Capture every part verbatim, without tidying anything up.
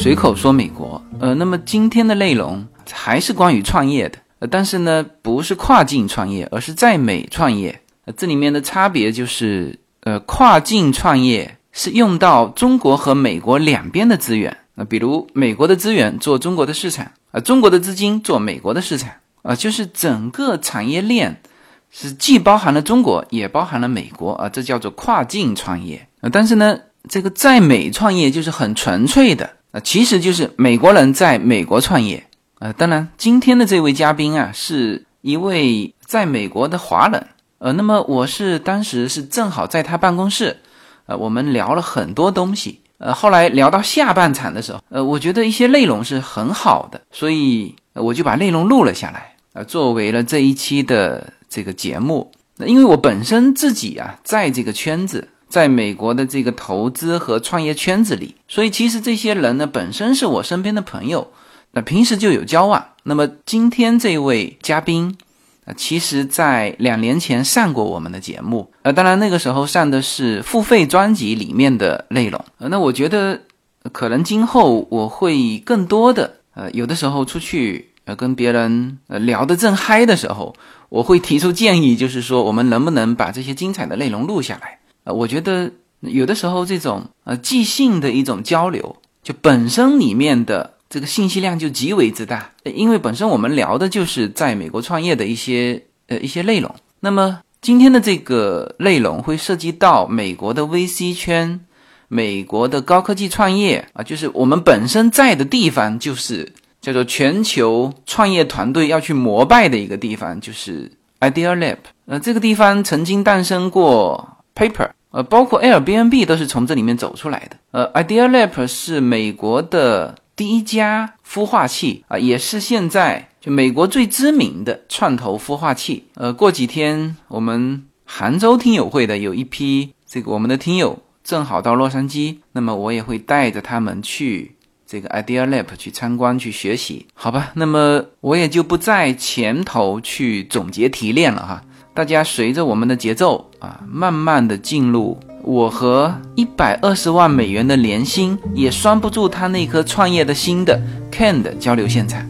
随口说美国。呃，那么今天的内容还是关于创业的，呃，但是呢，不是跨境创业，而是在美创业。呃，这里面的差别就是，呃，跨境创业是用到中国和美国两边的资源，呃，比如美国的资源做中国的市场，呃，中国的资金做美国的市场，呃，就是整个产业链是既包含了中国，也包含了美国，啊、呃，这叫做跨境创业。呃，但是呢，这个在美创业就是很纯粹的，呃，其实就是美国人在美国创业。呃，当然，今天的这位嘉宾啊，是一位在美国的华人。呃，那么我是当时是正好在他办公室，呃，我们聊了很多东西。呃，后来聊到下半场的时候，呃，我觉得一些内容是很好的，所以我就把内容录了下来，呃，作为了这一期的这个节目。因为我本身自己啊，在这个圈子，在美国的这个投资和创业圈子里，所以其实这些人呢，本身是我身边的朋友，那平时就有交往。那么今天这位嘉宾，呃，其实在两年前上过我们的节目，呃，当然那个时候上的是付费专辑里面的内容。呃，那我觉得可能今后我会更多的，呃，有的时候出去呃跟别人呃聊得正嗨的时候，我会提出建议，就是说我们能不能把这些精彩的内容录下来。呃，我觉得有的时候这种呃即兴的一种交流，就本身里面的这个信息量就极为之大，因为本身我们聊的就是在美国创业的一些呃一些内容。那么今天的这个内容会涉及到美国的 V C 圈，美国的高科技创业啊，就是我们本身在的地方，就是叫做全球创业团队要去膜拜的一个地方，就是 Idea Lab。呃，这个地方曾经诞生过 Paper， 呃，包括 Airbnb 都是从这里面走出来的。呃 ，Idea Lab 是美国的第一家孵化器啊、呃，也是现在就美国最知名的创投孵化器。呃，过几天我们杭州听友会的有一批这个我们的听友正好到洛杉矶，那么我也会带着他们去这个 Idea Lab 去参观去学习，好吧？那么我也就不在前头去总结提炼了哈，大家随着我们的节奏啊，慢慢的进入我和一百二十万美元的年薪也拴不住他那颗创业的心的 Ken 的交流现场。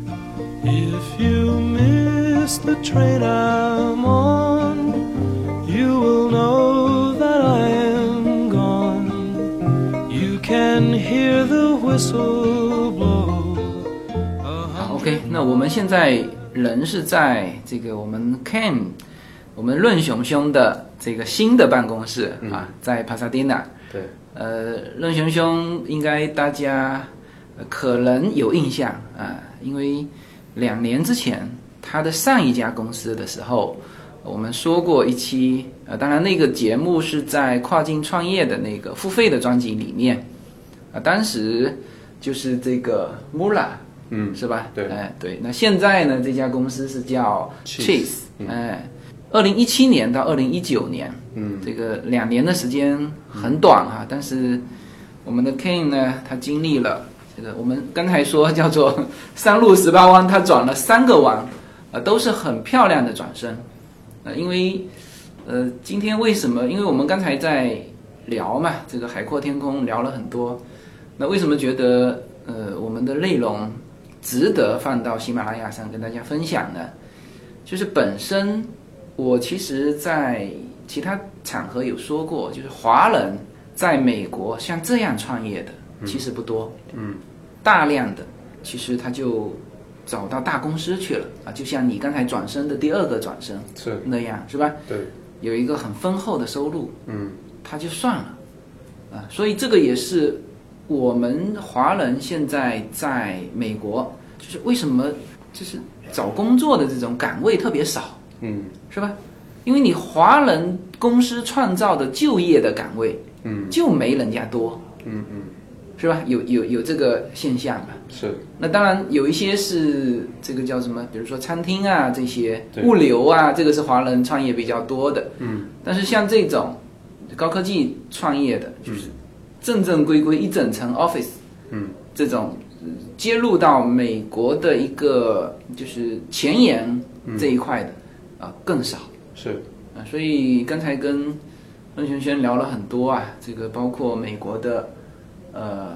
If you miss the train I'm on, you will know that I am gone. You can hear the whistle blow. 好 OK， 那我们现在人是在这个我们 Ken 我们润熊兄的这个新的办公室、嗯、啊，在帕萨迪纳。 对， 呃，润熊兄应该大家、呃、可能有印象啊，因为两年之前他的上一家公司的时候，我们说过一期，呃，当然那个节目是在跨境创业的那个付费的专辑里面，啊，当时就是这个 Mula， 嗯， 是吧？ 对， 哎，对。那现在呢，这家公司是叫 Cheese， 嗯、 哎。二零一七年到二零一九年，嗯，这个两年的时间很短哈、啊，但是我们的 Ken 呢，他经历了这个我们刚才说叫做三路十八弯，他转了三个弯，呃，都是很漂亮的转身，呃，因为呃，今天为什么？因为我们刚才在聊嘛，这个海阔天空聊了很多，那为什么觉得呃我们的内容值得放到喜马拉雅上跟大家分享呢？就是本身。我其实在其他场合有说过，就是华人在美国像这样创业的其实不多，嗯，大量的其实他就找到大公司去了啊，就像你刚才转身的第二个转身是那样，是吧？ 对， 有一个很丰厚的收入， 嗯， 他就算了啊，所以这个也是我们华人现在在美国，就是为什么就是找工作的这种岗位特别少。 嗯， 是吧？因为你华人公司创造的就业的岗位，嗯，就没人家多， 嗯嗯， 是吧？有有有这个现象吧？ 是。 那当然有一些是这个叫什么，比如说餐厅啊这些，物流啊，这个是华人创业比较多的，嗯。但是像这种高科技创业的，就是正正规规一整层 office， 嗯，这种接入到美国的一个就是前沿这一块的。嗯啊，更少是啊，所以刚才跟温璇璇聊了很多啊，这个包括美国的呃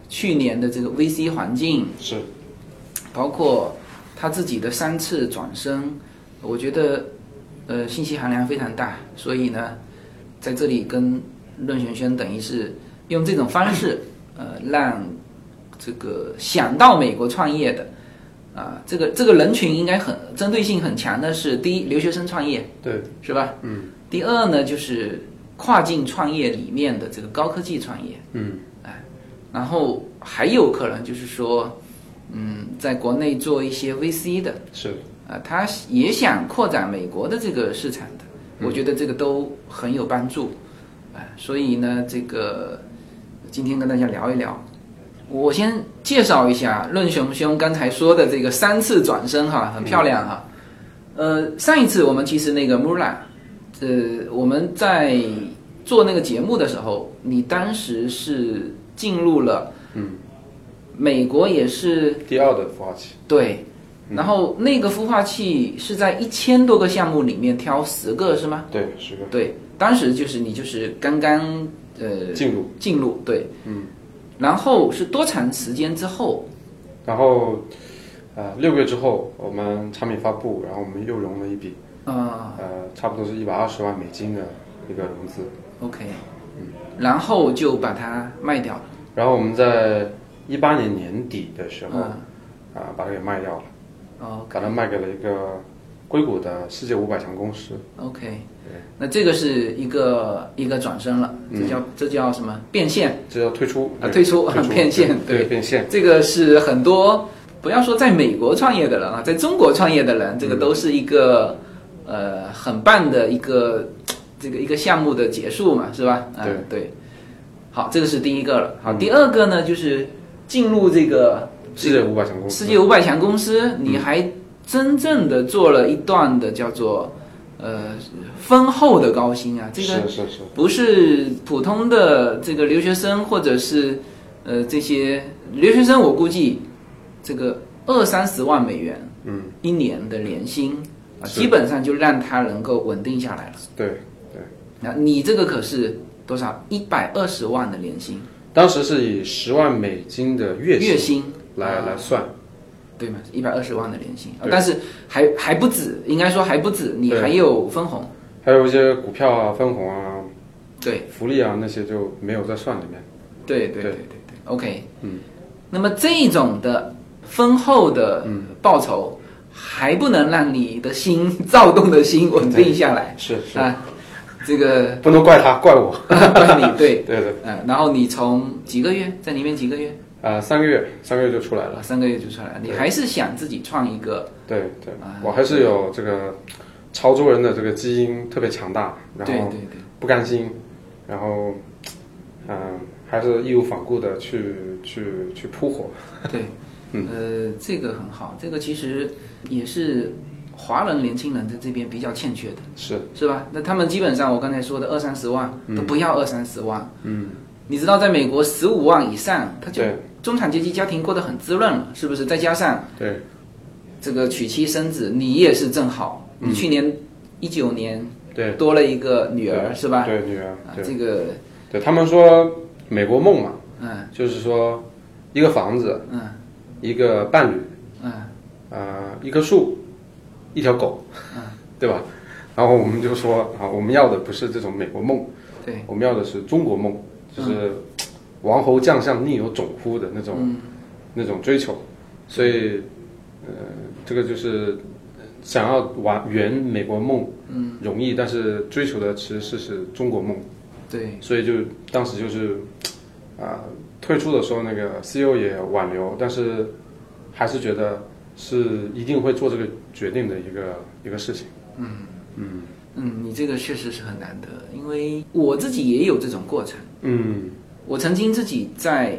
去年的这个 V C 环境， 是， 包括他自己的三次转身，我觉得呃信息含量非常大，所以呢，在这里跟任璇璇等于是用这种方式，呃，让这个想到美国创业的啊，这个这个人群应该很针对性很强的是，第一，留学生创业， 对， 是吧？ 嗯。 第二呢，就是跨境创业里面的这个高科技创业， 嗯， 哎，然后还有可能就是说，嗯，在国内做一些 V C 的， 是， 啊、呃，他也想扩展美国的这个市场的， 嗯、 我觉得这个都很有帮助，啊、呃，所以呢，这个今天跟大家聊一聊。我先介绍一下任雄兄刚才说的这个三次转身哈，很漂亮哈。呃，上一次我们其实那个 Mula， 呃，我们在做那个节目的时候，你当时是进入了， 嗯， 美国也是第二的孵化器， 对，然后那个孵化器是在一千多个项目里面挑十个是吗？ 对，十个。 对，当时就是你就是刚刚呃进入进入对， 嗯。 然后是多长时间之后？ 然后，呃，六个月之后，我们产品发布，然后我们又融了一笔， 啊、 呃，差不多是一百二十万美金的一个融资。 OK， 嗯， 然后就把它卖掉了。 然后我们在一八年年底的时候， 嗯、 啊、呃，把它给卖掉了， 哦， 把它卖给了一个硅谷的世界五百强公司。 OK，那这个是一个一个转身了，这叫、嗯、这叫什么变现？ 这叫退出啊，退出退出变现， 对变现。 这个是很多不要说在美国创业的人啊，在中国创业的人，这个都是一个、嗯、呃很棒的一个这个一个项目的结束嘛，是吧？ 对、 嗯、对。好，这个是第一个了。好，第二个呢就是进入这个世界五百强公司。 世界五百强公司，你还真正的做了一段的叫做。呃，丰厚的高薪啊，这个是是是， 不是普通的这个留学生或者是呃这些留学生，我估计这个二三十万美元， 嗯， 一年的年薪啊，基本上就让他能够稳定下来了。 对对， 那你这个可是多少？一百二十万的年薪， 当时是以十万美金的月月薪来、 啊、 来算。 对嘛，一百二十万的年薪，但是还还不止，应该说还不止，你还有分红， 还有一些股票啊、分红啊， 对， 福利啊那些就没有在算里面。 对对对对对 ，OK， 嗯， 那么这种的丰厚的报酬，还不能让你的心躁动的心稳定下来， 是是啊，这个不能怪他，怪我， 怪你，对对对， 嗯，然后你从几个月在里面几个月？ 呃，三个月，三个月就出来了。 三个月就出来了，你还是想自己创一个？ 对对，我还是有这个潮州人的这个基因特别强大，然后不甘心，然后嗯、呃，还是义无反顾的去去去扑火。 对， 嗯， 呃，这个很好，这个其实也是华人年轻人在这边比较欠缺的， 是是吧？那他们基本上我刚才说的二三十万、嗯、都不要二三十万， 嗯， 你知道在美国十五万以上，他就中产阶级家庭过得很滋润了，是不是？再加上对这个娶妻生子，你也是正好， 嗯、 你去年一九年对多了一个女儿，是吧？ 对女儿， 啊，这个对他们说美国梦嘛， 嗯， 就是说一个房子， 嗯， 一个伴侣， 嗯， 呃，一棵树，一条狗， 嗯， 对吧？然后我们就说啊，我们要的不是这种美国梦， 对， 我们要的是中国梦，就是。嗯王侯将相宁有种乎的那种、 嗯、 那种追求，所以呃，这个就是想要完圆美国梦， 嗯， 容易，但是追求的其实是是中国梦， 对， 所以就当时就是啊、呃，退出的时候那个 C E O 也挽留，但是还是觉得是一定会做这个决定的一个一个事情， 嗯嗯嗯，你这个确实是很难得，因为我自己也有这种过程， 嗯。 我曾经自己在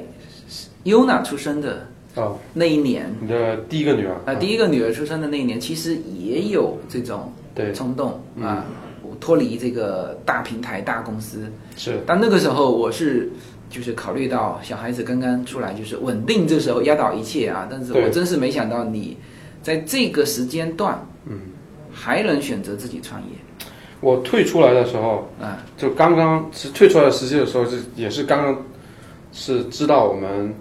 Yuna 出生的哦那一年， 你的第一个女儿啊、呃，第一个女儿出生的那一年，其实也有这种冲动啊，我脱离这个大平台大公司是， 但那个时候我是就是考虑到小孩子刚刚出来，就是稳定，这时候压倒一切啊，但是我真是没想到你在这个时间段， 嗯， 还能选择自己创业。 我退出来的时候， 啊， 就刚刚是退出来的时期的时候，是也是刚刚是知道我们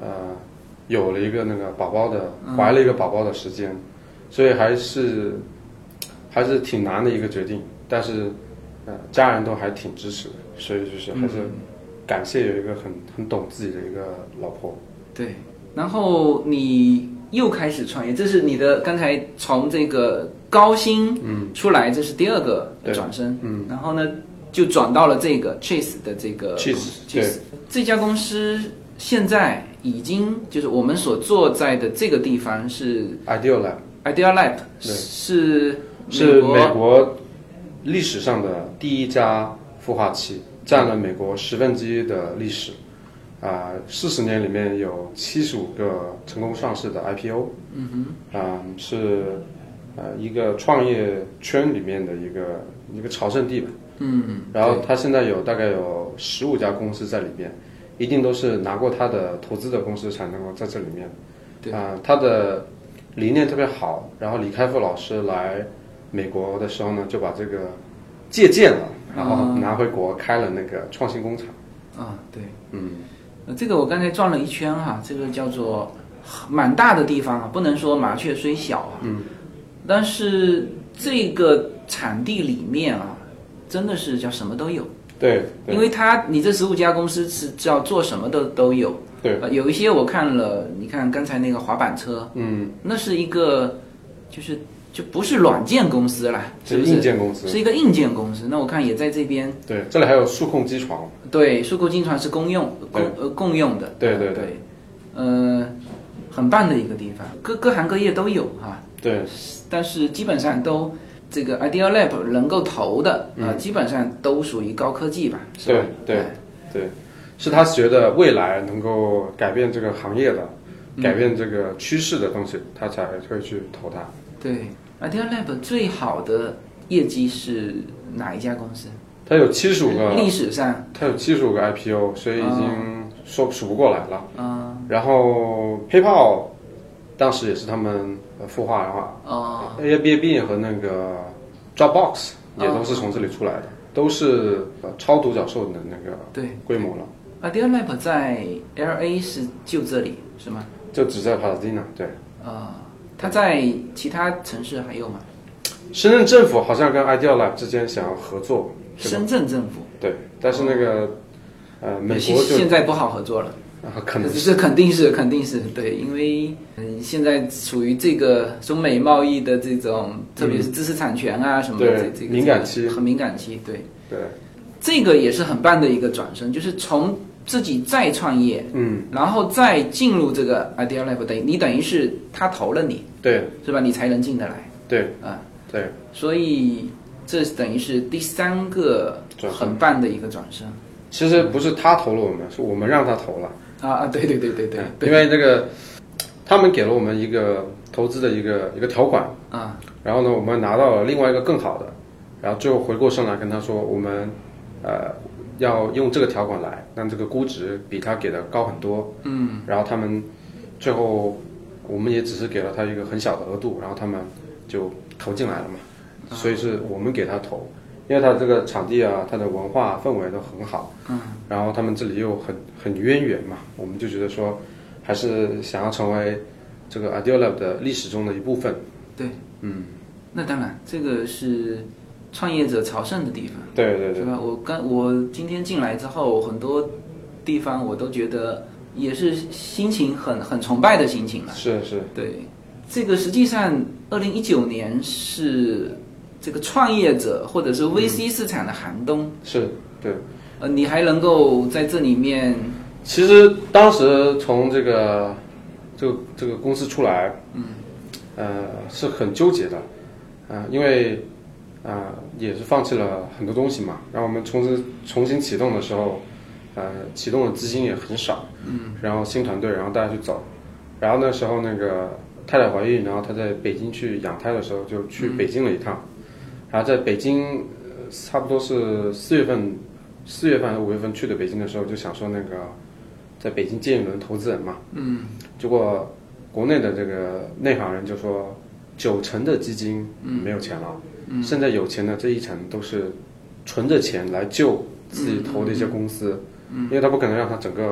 呃有了一个那个宝宝的怀了一个宝宝的时间，嗯、所以还是还是挺难的一个决定，但是呃家人都还挺支持的，所以就是还是感谢有一个很很懂自己的一个老婆。 对，然后你又开始创业，这是你的刚才从这个高薪出来，嗯、这是第二个转身，嗯，然后呢就转到了这个 Chase 的这个 Chase， Chase 这家公司现在已经就是我们所坐在的这个地方是 Ideal Lab， Ideal Lab 是是美国历史上的第一家孵化器，占了美国十分之一的历史。啊，四十年里面有七十五个成功上市的 I P O， 嗯哼，啊是呃一个创业圈里面的一个一个朝圣地吧，嗯嗯，然后他现在有大概有十五家公司在里面，一定都是拿过他的投资的公司才能够在这里面，对啊，他的理念特别好，然后李开复老师来美国的时候呢，就把这个借鉴了，然后拿回国开了那个创新工厂， 啊，对，嗯。呃，这个我刚才转了一圈哈，这个叫做蛮大的地方啊，不能说麻雀虽小啊，嗯，但是这个产地里面啊，真的是叫什么都有， 对， 因为它你这十五家公司是叫做什么的都有， 对、 呃，有一些我看了，你看刚才那个滑板车，嗯，那是一个就是就不是软件公司啦，是不是？ 硬件公司， 是一个硬件公司。那我看也在这边。 对，这里还有数控机床。 对，数控机床是公用共呃共用的。 对对对, 对，呃，很棒的一个地方，各各行各业都有哈。 对， 但是基本上都这个 Ideal Lab 能够投的啊、嗯呃，基本上都属于高科技吧。 对对对，是他觉得未来能够改变这个行业的、嗯、改变这个趋势的东西，他才会去投它。 对。Ideal Lab 最好的业绩是哪一家公司？ 它有七十五个， 历史上它有七十五个 I P O， 所以已经说数不过来了。嗯，然后 PayPal 当时也是他们孵化的话，哦 ，Airbnb 和那个 Dropbox 也都是从这里出来的，哦、都是超独角兽的那个对规模了。 Ideal Lab 在 L A 是就这里是吗？ 就只在 Pasadena， 对。 啊、哦。它在其他城市还有吗？ 深圳政府好像跟 Ideal Lab 之间想要合作。 深圳政府对，但是那个、哦、呃，美国就现在不好合作了。 啊，可能是这肯定是肯定是对，因为嗯，现在处于这个中美贸易的这种，特别是知识产权啊、嗯、什么的这这个敏感期， 很敏感期，对对， 这个也是很棒的一个转身，就是从自己再创业，嗯，然后再进入这个 Ideal Lab， 等于你等于是他投了你， 对， 是吧？你才能进得来， 对， 啊， 对， 所以这等于是第三个很棒的一个转身。 其实不是他投了我们，是我们让他投了。 啊啊，对对对对对，对因为那个他们给了我们一个投资的一个一个条款啊，然后呢，我们拿到了另外一个更好的，然后最后回过身来跟他说，我们呃。要用这个条款来让这个估值比他给的高很多，嗯，然后他们最后我们也只是给了他一个很小的额度，然后他们就投进来了嘛，嗯、所以是我们给他投，因为他这个场地啊，他的文化氛围都很好，嗯，然后他们这里又很很渊源嘛，我们就觉得说还是想要成为这个 Ideal Lab 的历史中的一部分， 对，嗯，那当然这个是。创业者朝圣的地方， 对对对， 是吧？我刚我今天进来之后，很多地方我都觉得也是心情很很崇拜的心情了。 是是， 对，这个实际上二零一九年是这个创业者或者是 V C 市场的寒冬， 嗯、是，对， 呃，你还能够在这里面， 其实当时从这个这个这个公司出来，嗯，呃，是很纠结的，啊、呃，因为。啊、呃，也是放弃了很多东西嘛。然后我们重新重新启动的时候，呃，启动的资金也很少，嗯，然后新团队，然后大家去走，然后那时候那个太太怀孕，然后她在北京去养胎的时候，就去北京了一趟，嗯、然后在北京、呃、差不多是四月份，四月份五月份去的北京的时候，就想说那个在北京建一轮投资人嘛，嗯，结果国内的这个内行人就说九成的基金没有钱了。嗯嗯、现在有钱的这一层都是存着钱来救自己投的一些公司，嗯嗯、因为他不可能让他整个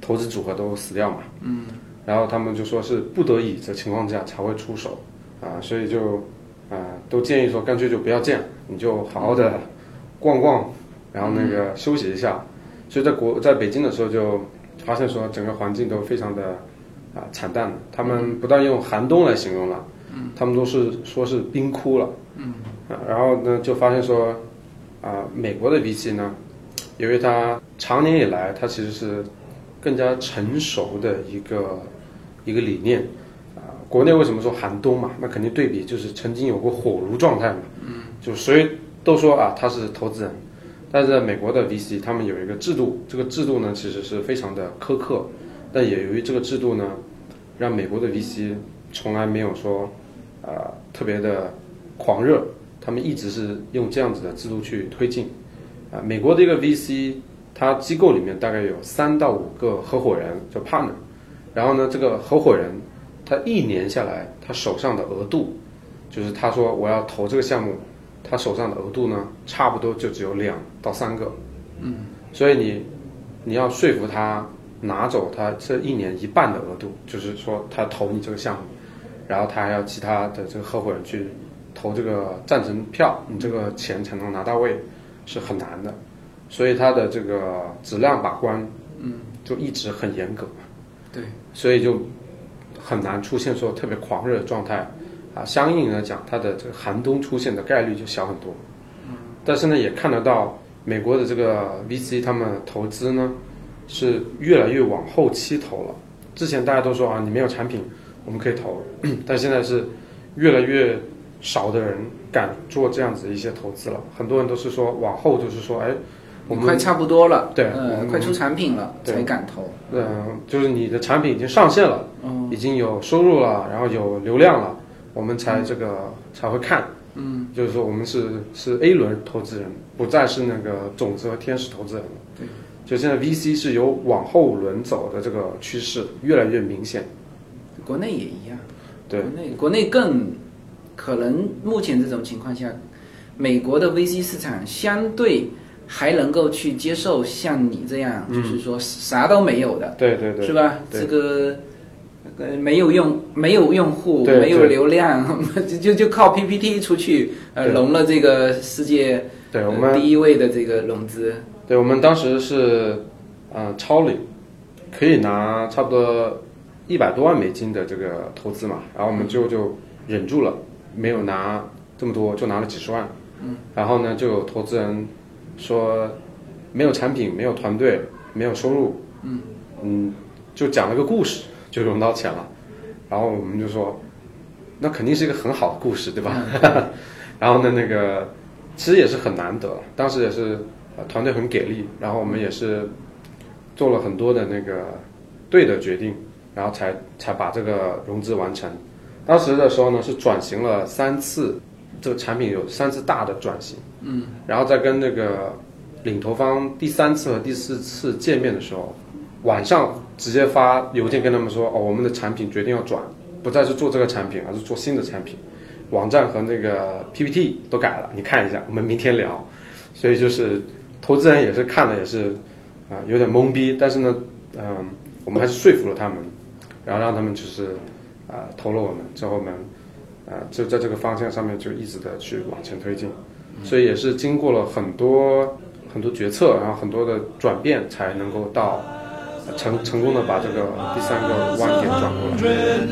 投资组合都死掉嘛， 嗯， 然后他们就说是不得已的情况下才会出手啊，所以就啊都建议说干脆就不要建，你就好好的逛逛，然后那个休息一下。所以在国在北京的时候就发现说整个环境都非常的啊惨淡了，他们不但用寒冬来形容了，嗯，他们都是说是冰窟了，嗯，啊，然后呢就发现说啊美国的 V C 呢，由于它长年以来它其实是更加成熟的一个一个理念啊，国内为什么说寒冬嘛？那肯定对比就是曾经有过火炉状态嘛，嗯，就所以都说啊他是投资人。但是在美国的 V C 他们有一个制度，这个制度呢其实是非常的苛刻，但也由于这个制度呢，让美国的 V C 从来没有说呃特别的狂热，他们一直是用这样子的制度去推进啊、呃。美国的一个 V C 它机构里面大概有三到五个合伙人叫 partner， 然后呢这个合伙人他一年下来他手上的额度，就是他说我要投这个项目，他手上的额度呢，差不多就只有两到三个，嗯，所以你你要说服他拿走他这一年一半的额度，就是说他投你这个项目，然后他还要其他的这个合伙人去投这个赞成票，你这个钱才能拿到位，是很难的，所以他的这个质量把关，嗯，就一直很严格， 对， 所以就很难出现说特别狂热的状态。啊，相应来讲，它的这个寒冬出现的概率就小很多。嗯，但是呢，也看得到美国的这个 V C 他们投资呢是越来越往后期投了。之前大家都说啊，你没有产品我们可以投，但现在是越来越少的人敢做这样子一些投资了。很多人都是说往后就是说，哎，我们快差不多了， 对， 呃，快出产品了才敢投。 嗯、呃，就是你的产品已经上线了，嗯，已经有收入了，然后有流量了。我们才这个、嗯、才会看，嗯，就是说我们是是 A 轮投资人，不再是那个种子和天使投资人了。 对， 就现在 V C 是有往后轮走的这个趋势，越来越明显。 国内也一样， 对， 国内国内更可能目前这种情况下，美国的 V C 市场相对还能够去接受像你这样，嗯、就是说啥都没有的， 对对对， 是吧？这个。呃，没有用，没有用户， 对没有流量，就就就靠 P P T 出去，呃，融了这个世界对我们、 呃、第一位的这个融资。 对，我们当时是，呃，超领，可以拿差不多一百多万美金的这个投资嘛，然后我们就就忍住了，没有拿这么多，就拿了几十万。嗯。然后呢，就有投资人说，没有产品，没有团队，没有收入。嗯。嗯，就讲了个故事。就融到钱了，然后我们就说，那肯定是一个很好的故事，对吧？然后呢，那个其实也是很难得，当时也是呃团队很给力，然后我们也是做了很多的那个对的决定，然后才才把这个融资完成。当时的时候呢，是转型了三次，这个产品有三次大的转型，嗯，然后再跟那个领投方第三次和第四次见面的时候。晚上直接发邮件跟他们说，哦，我们的产品决定要转，不再是做这个产品，而是做新的产品，网站和那个 P P T 都改了，你看一下，我们明天聊。所以就是投资人也是看了也是啊、呃、有点懵逼，但是呢，嗯、呃，我们还是说服了他们，然后让他们就是啊、呃、投了我们，之后我们啊、呃、就在这个方向上面就一直的去往前推进，所以也是经过了很多很多决策，然后很多的转变，才能够到。成成功的把这个第三个弯点转过来。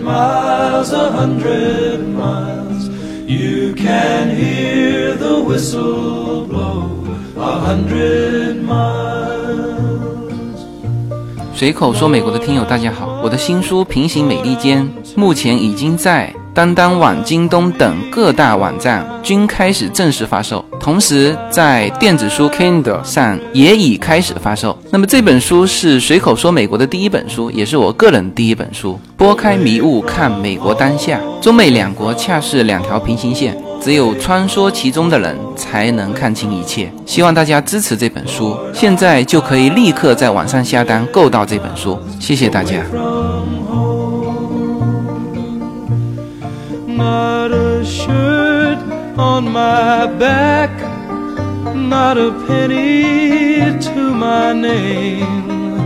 随口说美国的听友大家好，我的新书《平行美利坚》目前已经在当当网、京东等各大网站均开始正式发售，同时在电子书 Kindle 上也已开始发售。那么这本书是随口说美国的第一本书，也是我个人第一本书。拨开迷雾看美国当下，中美两国恰是两条平行线，只有穿梭其中的人才能看清一切。希望大家支持这本书，现在就可以立刻在网上下单购到这本书，谢谢大家。 Not a shirt on my back, not a penny to my name.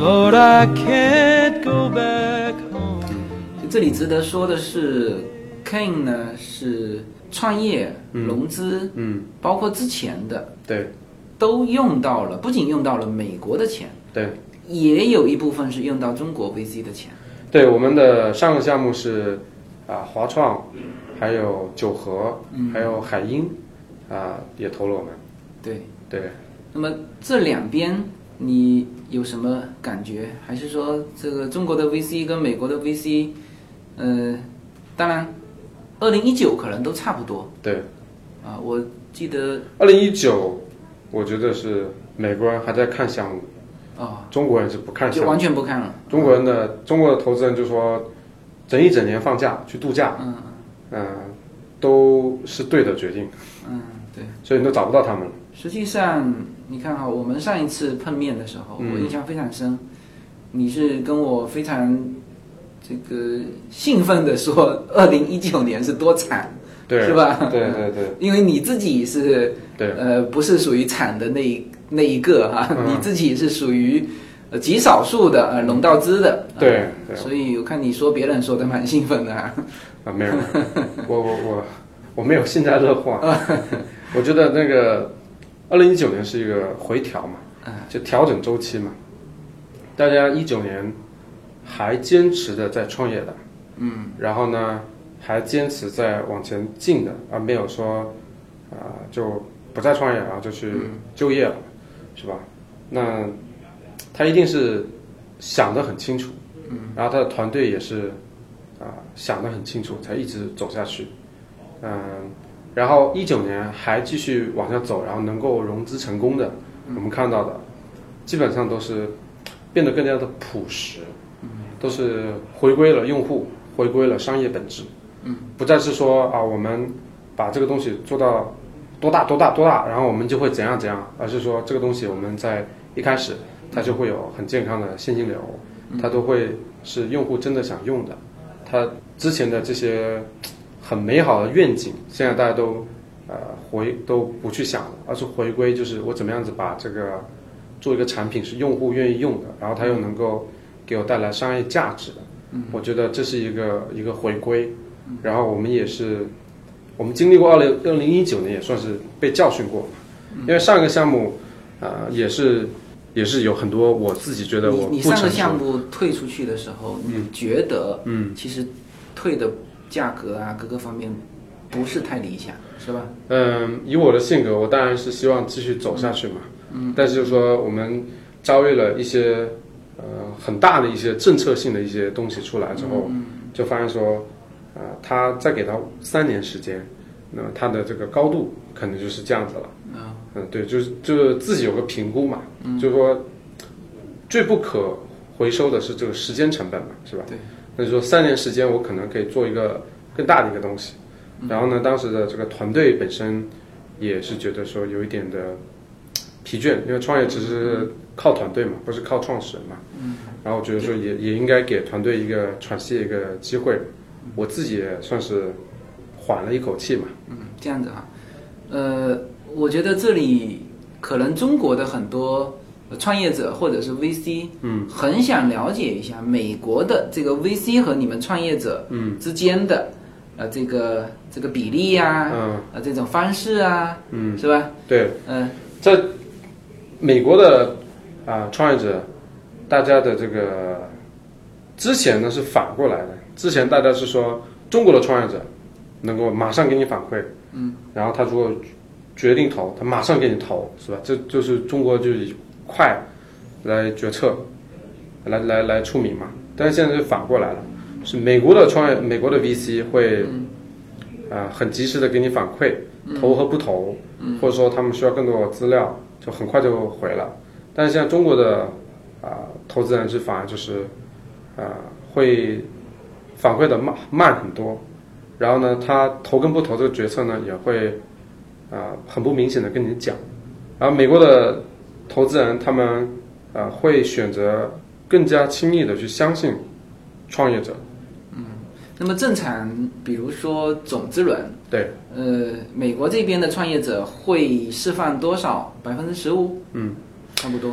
Lord, I can't go back home. 这里值得说的是 Ken 呢是创业、 嗯、 融资， 嗯， 包括之前的， 对， 都用到了，不仅用到了美国的钱， 对， 也有一部分是用到中国 V C 的钱。 对，我们的上个项目是啊华创，还有九和， 嗯、 还有海鹰，啊也投了我们。 对对。 那么这两边你有什么感觉？还是说这个中国的 V C 跟美国的 V C， 呃，当然，二零一九可能都差不多。 对。 啊，我记得二零一九，我觉得是美国人还在看项目。 哦， 中国人是不看项目， 就完全不看了。 中国人的、嗯、中国的投资人就说，整一整年放假去度假， 嗯嗯、呃，都是对的决定。 嗯，对。 所以你都找不到他们了。 实际上，你看哈，我们上一次碰面的时候， 嗯、 我印象非常深，你是跟我非常这个兴奋的说，二零一九年是多惨， 对， 是吧？ 对对对， 因为你自己是对呃不是属于惨的那一那一个哈、啊， 嗯、 你自己是属于呃极少数的呃融到资的， 对、 啊、 对， 所以我看你说别人说的蛮兴奋的啊， 啊没有，我我我我没有幸灾乐祸，我觉得那个二零一九年是一个回调嘛，就调整周期嘛，大家一九年还坚持的在创业的， 嗯， 然后呢还坚持在往前进的，而没有说啊、呃、就不再创业，然后就去就业了，嗯、是吧？那他一定是想得很清楚， 嗯， 然后他的团队也是啊、呃、想得很清楚，才一直走下去，嗯、呃，然后一九年还继续往下走，然后能够融资成功的，我们看到的基本上都是变得更加的朴实，都是回归了用户，回归了商业本质， 嗯， 不再是说啊我们把这个东西做到多大多大多大，然后我们就会怎样怎样，而是说这个东西我们在一开始它就会有很健康的现金流，它都会是用户真的想用的，它之前的这些很美好的愿景，现在大家都呃回都不去想了，而是回归就是我怎么样子把这个做一个产品是用户愿意用的，然后它又能够给我带来商业价值的，我觉得这是一个一个回归，然后我们也是我们经历过二零二零一九年也算是被教训过，因为上一个项目呃也是也是有很多我自己觉得我不成熟。你你上个项目退出去的时候，你觉得嗯其实退的价格啊各个方面不是太理想，是吧？ 嗯，以我的性格，我当然是希望继续走下去嘛。嗯，但是就是说我们遭遇了一些呃很大的一些政策性的一些东西出来之后，嗯、就发现说，呃，他再给他三年时间，那么他的这个高度可能就是这样子了。嗯，嗯对，就是就是自己有个评估嘛，嗯、就是说最不可回收的是这个时间成本嘛，是吧？ 对。 那就说三年时间，我可能可以做一个更大的一个东西。然后呢，当时的这个团队本身也是觉得说有一点的疲倦，因为创业只是靠团队嘛，不是靠创始人嘛。嗯。然后我觉得说也也应该给团队一个喘息的一个机会，我自己也算是缓了一口气嘛。 嗯，这样子哈，呃，我觉得这里可能中国的很多创业者或者是 V C， 嗯，很想了解一下美国的这个 V C 和你们创业者嗯之间的。呃，这个这个比例呀、啊，嗯，呃，这种方式啊，嗯，是吧？ 对， 嗯、呃， 在美国的啊、呃、创业者，大家的这个之前呢是反过来的，之前大家是说中国的创业者能够马上给你反馈，嗯，然后他如果决定投，他马上给你投，是吧？这就是中国就是以快来决策，来来来出名嘛，但是现在就反过来了。是美国的创业，美国的 V C 会，嗯、呃，很及时的给你反馈，投和不投，嗯、或者说他们需要更多的资料，就很快就回了。但是现在中国的啊、呃、投资人是反而就是，啊、呃、会反馈的慢慢很多，然后呢，他投跟不投这个决策呢也会啊、呃、很不明显的跟你讲，然后美国的投资人他们啊、呃、会选择更加轻易的去相信创业者。 那么正常，比如说种子轮， 对， 呃，美国这边的创业者会释放多少？百分之十五？ 嗯， 差不多。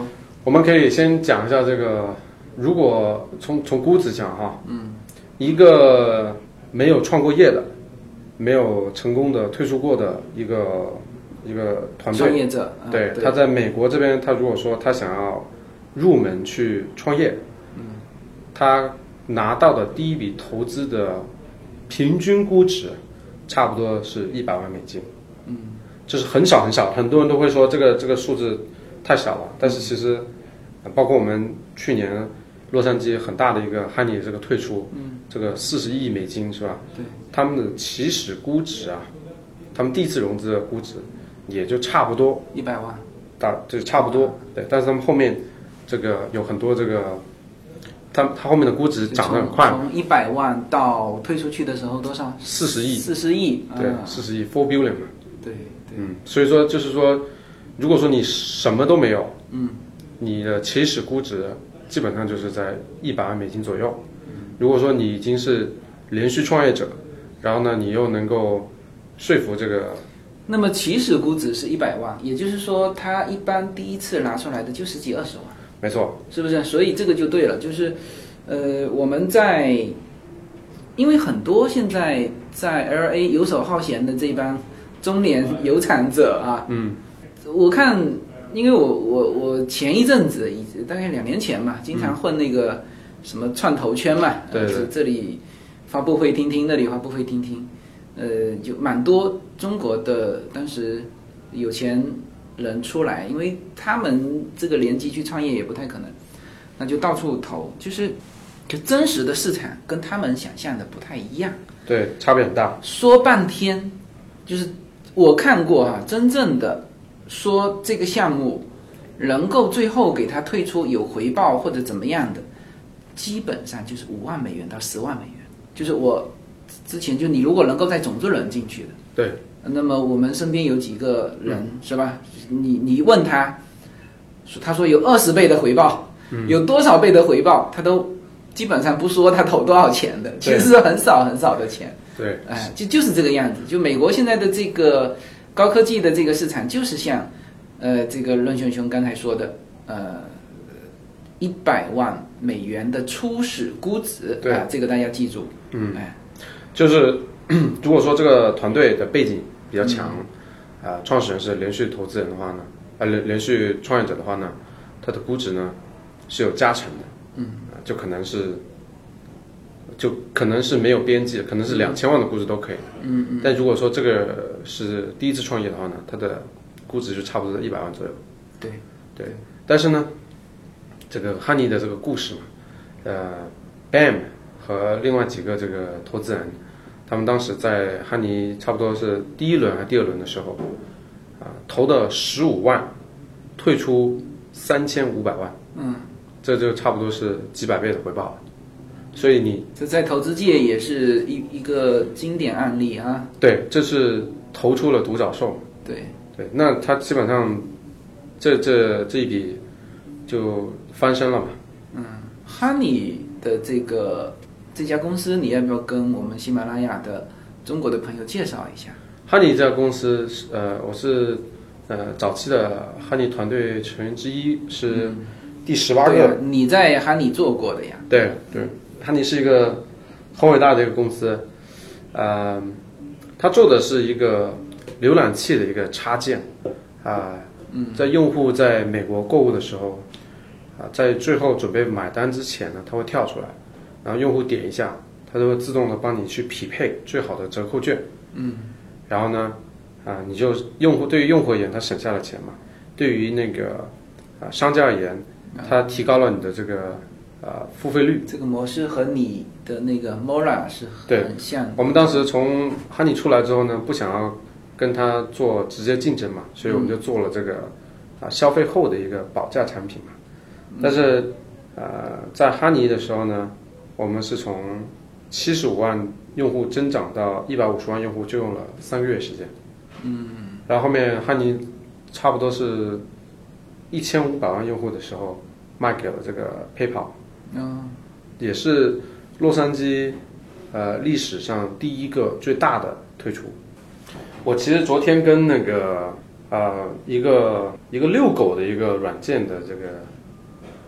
我们可以先讲一下这个，如果从从估值讲哈，嗯，一个没有创过业的，没有成功的退出过的一个一个团队创业者， 嗯、对，他在美国这边，他如果说他想要入门去创业，嗯，他拿到的第一笔投资的平均估值差不多是一百万美金，嗯，这是很少很少，很多人都会说这个这个数字太小了，但是其实，包括我们去年洛杉矶很大的一个 Honey 这个退出，嗯，这个四十亿美金是吧？ 对， 他们的起始估值啊，他们第一次融资的估值也就差不多一百万， 大就差不多，对，但是他们后面这个有很多这个，他他后面的估值涨得很快， 从一百万到退出去的时候多少？ 四十亿， 四十亿， 对，四十亿 ，four billion 嘛， 对对， 嗯，所以说就是说，如果说你什么都没有，嗯，你的起始估值基本上就是在一百万美金左右。如果说你已经是连续创业者，然后呢，你又能够说服这个， 那么起始估值是一百万，也就是说，他一般第一次拿出来的就十几二十万， 没错， 是不是？所以这个就对了，就是，呃，我们在，因为很多现在在 L A 游手好闲的这帮中年有产者啊，嗯，我看。因为我我我前一阵子，大概两年前嘛，经常混那个什么创投圈嘛， 对、嗯， 这这里发布会听听，那里发布会听听，呃，就蛮多中国的当时有钱人出来，因为他们这个年纪去创业也不太可能，那就到处投，就是就真实的市场跟他们想象的不太一样， 对，差别很大。 说半天，就是我看过啊，真正的。说这个项目能够最后给他退出有回报或者怎么样的，基本上就是五万美元到十万美元。就是我之前就你如果能够在种子轮进去的， 对， 那么我们身边有几个人、嗯、是吧？你你问他，他说有二十倍的回报、嗯，有多少倍的回报，他都基本上不说他投多少钱的，其实是很少很少的钱。 对， 哎，就就是这个样子。就美国现在的这个。高科技的这个市场就是像，呃，这个任熊熊刚才说的，呃，一百万美元的初始估值， 对、 啊，这个大家记住， 嗯，哎，就是如果说这个团队的背景比较强，啊、嗯呃，创始人是连续投资人的话呢，呃，连连续创业者的话呢，他的估值呢是有加成的，嗯，呃、就可能是。就可能是没有边际，可能是两千万的估值都可以。嗯嗯。但如果说这个是第一次创业的话呢，它的估值就差不多在一百万左右。 对对。但是呢，这个 Honey 的这个故事嘛，呃 ，B A M 和另外几个这个投资人，他们当时在 Honey 差不多是第一轮还是第二轮的时候，啊、呃，投的十五万，退出三千五百万。嗯。这就差不多是几百倍的回报了。所以你这在投资界也是一一个经典案例啊。 对，这是投出了独角兽。 对对，那他基本上这这这一笔就翻身了嘛。 嗯 ，Honey 的这个这家公司，你要不要跟我们喜马拉雅的中国的朋友介绍一下 ？Honey 这家公司，呃，我是呃早期的 Honey 团队成员之一，是第十八个、 嗯。你在 Honey 做过的呀？ 对对。Honey 是一个很伟大的一个公司，呃，它做的是一个浏览器的一个插件，啊、呃，在用户在美国购物的时候，啊、呃，在最后准备买单之前呢，它会跳出来，然后用户点一下，它就会自动的帮你去匹配最好的折扣券，嗯，然后呢，啊、呃，你就用户对于用户而言，他省下了钱嘛，对于那个啊、呃、商家而言，它提高了你的这个。呃，付费率这个模式和你的那个 Mora 是很像的。 我们当时从 Honey 出来之后呢，不想要跟它做直接竞争嘛，所以我们就做了这个啊、呃、消费后的一个保价产品嘛。但是呃，在 Honey 的时候呢，我们是从七十五万用户增长到一百五十万用户，就用了三个月时间。嗯，然后后面 Honey 差不多是一千五百万用户的时候，卖给了这个 PayPal。嗯，也是洛杉矶呃历史上第一个最大的退出。我其实昨天跟那个呃一个一个遛狗的一个软件的这个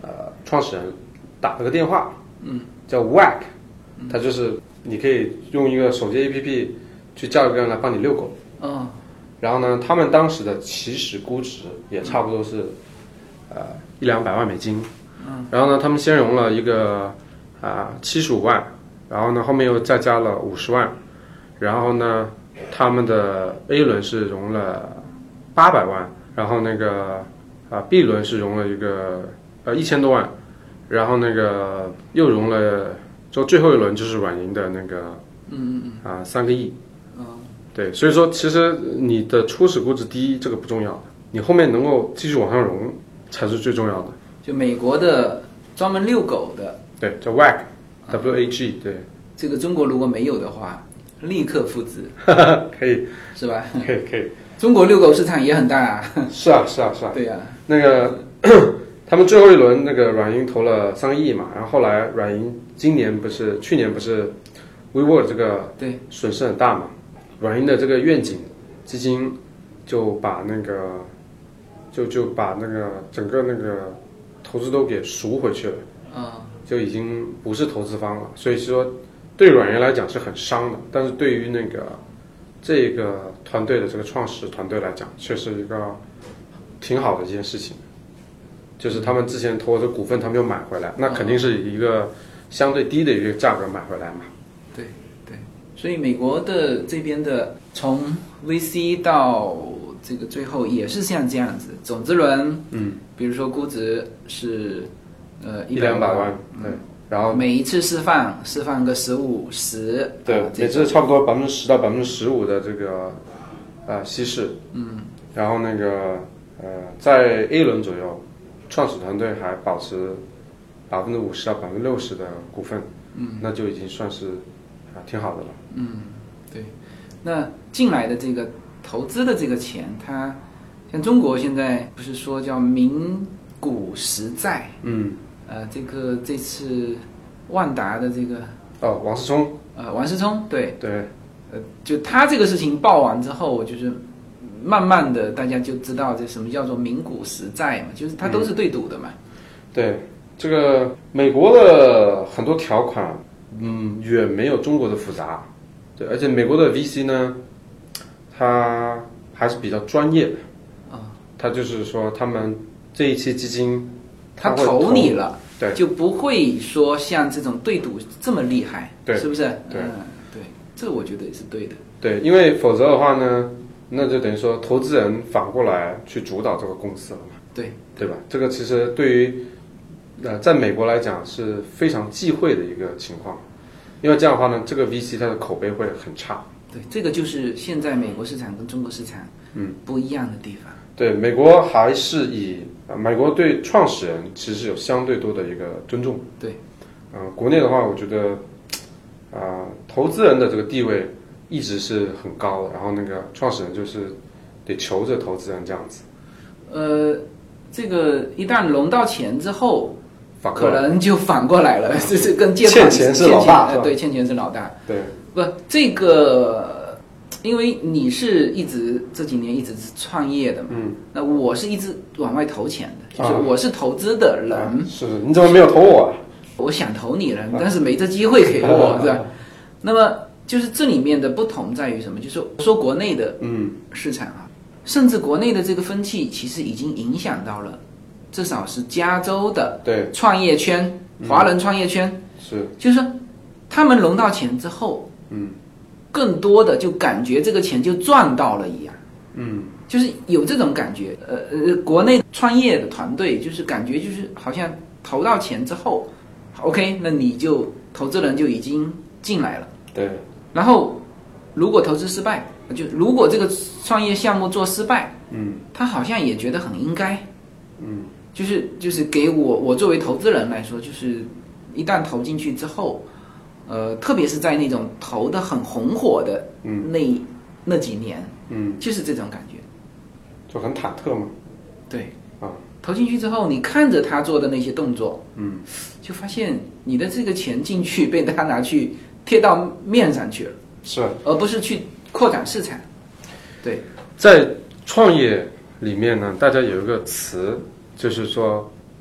呃创始人打了个电话， 嗯， 叫 W A C， 它就是你可以用一个手机 A P P 去叫一个人来帮你遛狗， 嗯， 然后呢，他们当时的起始估值也差不多是呃一两百万美金， 嗯， 然后呢，他们先融了一个啊七十五万，然后呢后面又再加了五十万，然后呢他们的 A 轮是融了八百万，然后那个啊 B 轮是融了一个呃一千多万，然后那个又融了，就最后一轮就是软银的那个嗯嗯啊三个亿， 嗯， 对，所以说其实你的初始估值低这个不重要，你后面能够继续往上融才是最重要的。 就美国的专门遛狗的， 对，叫 W A G，W A G， 对， 这个中国如果没有的话，立刻复制， 可以， 是吧？ 可以，可以。 中国遛狗市场也很大啊。 是啊，是啊，是啊。 对呀、啊。 那个他们最后一轮那个软银投了三个亿嘛，然后后来软银今年不是去年不是 WeWork 这个对损失很大嘛，软银的这个愿景基金就把那个就就把那个整个那个投资都给赎回去了， 啊、嗯， 就已经不是投资方了，所以说对软银来讲是很伤的，但是对于那个这个团队的这个创始团队来讲，却是一个挺好的一件事情。就是他们之前投的股份，他们又买回来，那肯定是一个相对低的一个价格买回来嘛。 对对，所以美国的这边的从 V C 到这个最后也是像这样子，种子轮， 嗯， 比如说估值是呃一两百万，对，然后每一次释放释放个十五十， 对， 呃、 每次差不多百分之十到百分之十五的这个呃稀释， 嗯， 然后那个呃在 A 轮左右。创始团队还保持百分之五十到百分之六十的股份，嗯，那就已经算是啊挺好的了。 嗯，对。那进来的这个投资的这个钱，它像中国现在不是说叫名股实债， 嗯， 呃，这个这次万达的这个哦，王思聪， 呃，王思聪，对对， 呃，就他这个事情报完之后，就是。慢慢的，大家就知道这什么叫做名股实债嘛，就是它都是对赌的嘛。 嗯、对，这个美国的很多条款，嗯，远没有中国的复杂。对，而且美国的 V C 呢，它还是比较专业的。 啊、嗯， 它就是说，他们这一期基金， 他投你了， 对， 就不会说像这种对赌这么厉害， 对， 是不是？ 对， 嗯，对，这我觉得也是对的。 对，因为否则的话呢。那就等于说，投资人反过来去主导这个公司了嘛？ 对， 对吧？这个其实对于呃，在美国来讲是非常忌讳的一个情况，因为这样的话呢，这个 V C 它的口碑会很差。 对，这个就是现在美国市场跟中国市场嗯不一样的地方。 对，美国还是以啊、呃，美国对创始人其实有相对多的一个尊重。 对， 嗯、呃，国内的话，我觉得啊、呃，投资人的这个地位。一直是很高的，然后那个创始人就是得求着投资人这样子。 呃，这个一旦融到钱之后，可能就反过来了，这是跟借款欠钱是老大， 呃，对，欠钱是老大。 对， 不，这个因为你是一直这几年一直是创业的嘛， 嗯， 那我是一直往外投钱的，就是我是投资的人。 啊、是，你怎么没有投我、啊？ 我想投你了，但是没这机会给我，是吧？那么。就是这里面的不同在于什么？就是说国内的嗯市场啊，嗯、甚至国内的这个风气其实已经影响到了，至少是加州的对创业圈、华人创业圈、 嗯、是， 就是说他们融到钱之后， 嗯， 更多的就感觉这个钱就赚到了一样， 嗯， 就是有这种感觉。呃呃，国内创业的团队就是感觉就是好像投到钱之后 ，OK， 那你就投资人就已经进来了， 对。 然后，如果投资失败，就如果这个创业项目做失败， 嗯， 他好像也觉得很应该， 嗯， 就是就是给我我作为投资人来说，就是一旦投进去之后，呃，特别是在那种投的很红火的那、嗯、那几年， 嗯， 就是这种感觉， 就很忐忑嘛。 对， 啊， 投进去之后，你看着他做的那些动作， 嗯， 就发现你的这个钱进去被他拿去。贴到面上去了， 是， 而不是去扩展市场。对， 在创业里面呢，大家有一个词，就是说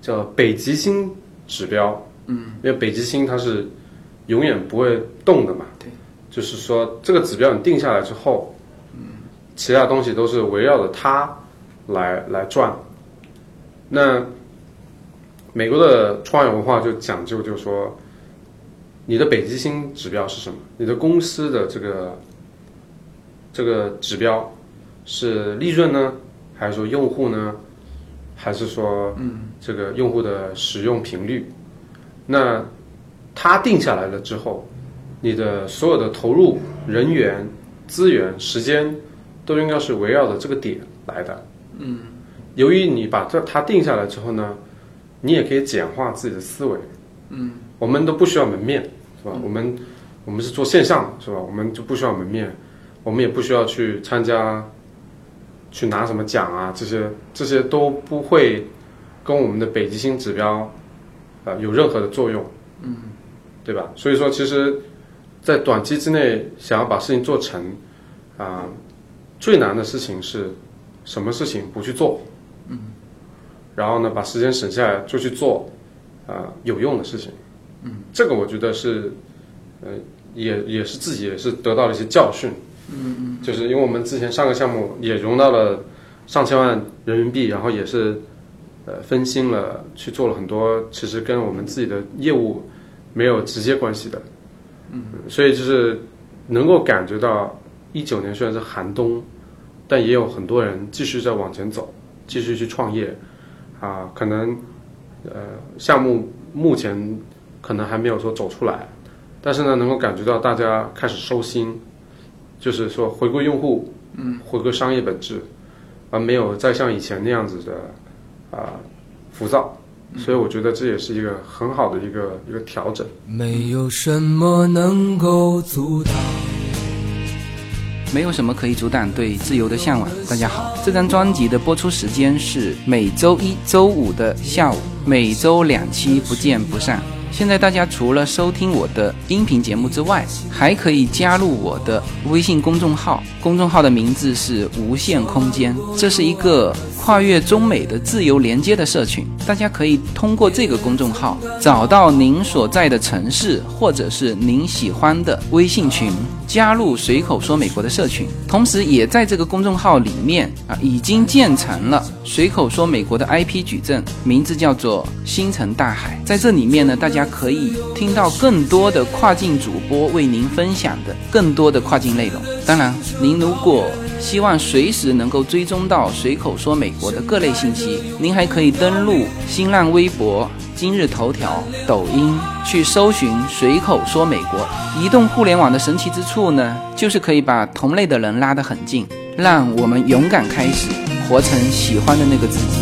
叫北极星指标。 嗯， 因为北极星它是永远不会动的嘛。 对， 就是说这个指标你定下来之后，嗯，其他东西都是围绕着它来来转。那美国的创业文化就讲究，就是说你的北极星指标是什么？你的公司的这个这个指标是利润呢，还是说用户呢，还是说嗯这个用户的使用频率？那它定下来了之后，你的所有的投入、人员、资源、时间都应该是围绕着这个点来的。 嗯， 由于你把这它定下来之后呢，你也可以简化自己的思维。 嗯， 我们都不需要门面，是吧？嗯、我们我们是做线上，是吧？我们就不需要门面，我们也不需要去参加，去拿什么奖啊，这些这些都不会跟我们的北极星指标，呃，有任何的作用。 嗯， 对吧？所以说，其实，在短期之内想要把事情做成，啊、呃，最难的事情是什么事情不去做？ 嗯， 然后呢，把时间省下来就去做，啊、呃，有用的事情。 嗯， 这个我觉得是，呃，也也是自己也是得到了一些教训。 嗯嗯， 就是因为我们之前上个项目也融到了上千万人民币，然后也是，呃，分心了，去做了很多其实跟我们自己的业务没有直接关系的。嗯，所以就是能够感觉到一九年虽然是寒冬，但也有很多人继续在往前走，继续去创业，啊，可能呃项目目前可能还没有说走出来，但是呢，能够感觉到大家开始收心，就是说回归用户，嗯，回归商业本质，而没有再像以前那样子的啊、呃、浮躁。所以我觉得这也是一个很好的一个一个调整。 没有什么能够阻挡， 没有什么可以阻挡对自由的向往。大家好，这张专辑的播出时间是每周一周五的下午，每周两期，不见不散。现在大家除了收听我的音频节目之外，还可以加入我的微信公众号，公众号的名字是无限空间，这是一个跨越中美的自由连接的社群，大家可以通过这个公众号找到您所在的城市或者是您喜欢的微信群，加入随口说美国的社群，同时也在这个公众号里面啊已经建成了随口说美国的 I P 矩阵，名字叫做星辰大海。在这里面呢，大家可以听到更多的跨境主播为您分享的更多的跨境内容。当然，您如果希望随时能够追踪到随口说美国的各类信息，您还可以登录新浪微博、今日头条、抖音去搜寻随口说美国。移动互联网的神奇之处呢，就是可以把同类的人拉得很近，让我们勇敢开始，活成喜欢的那个自己。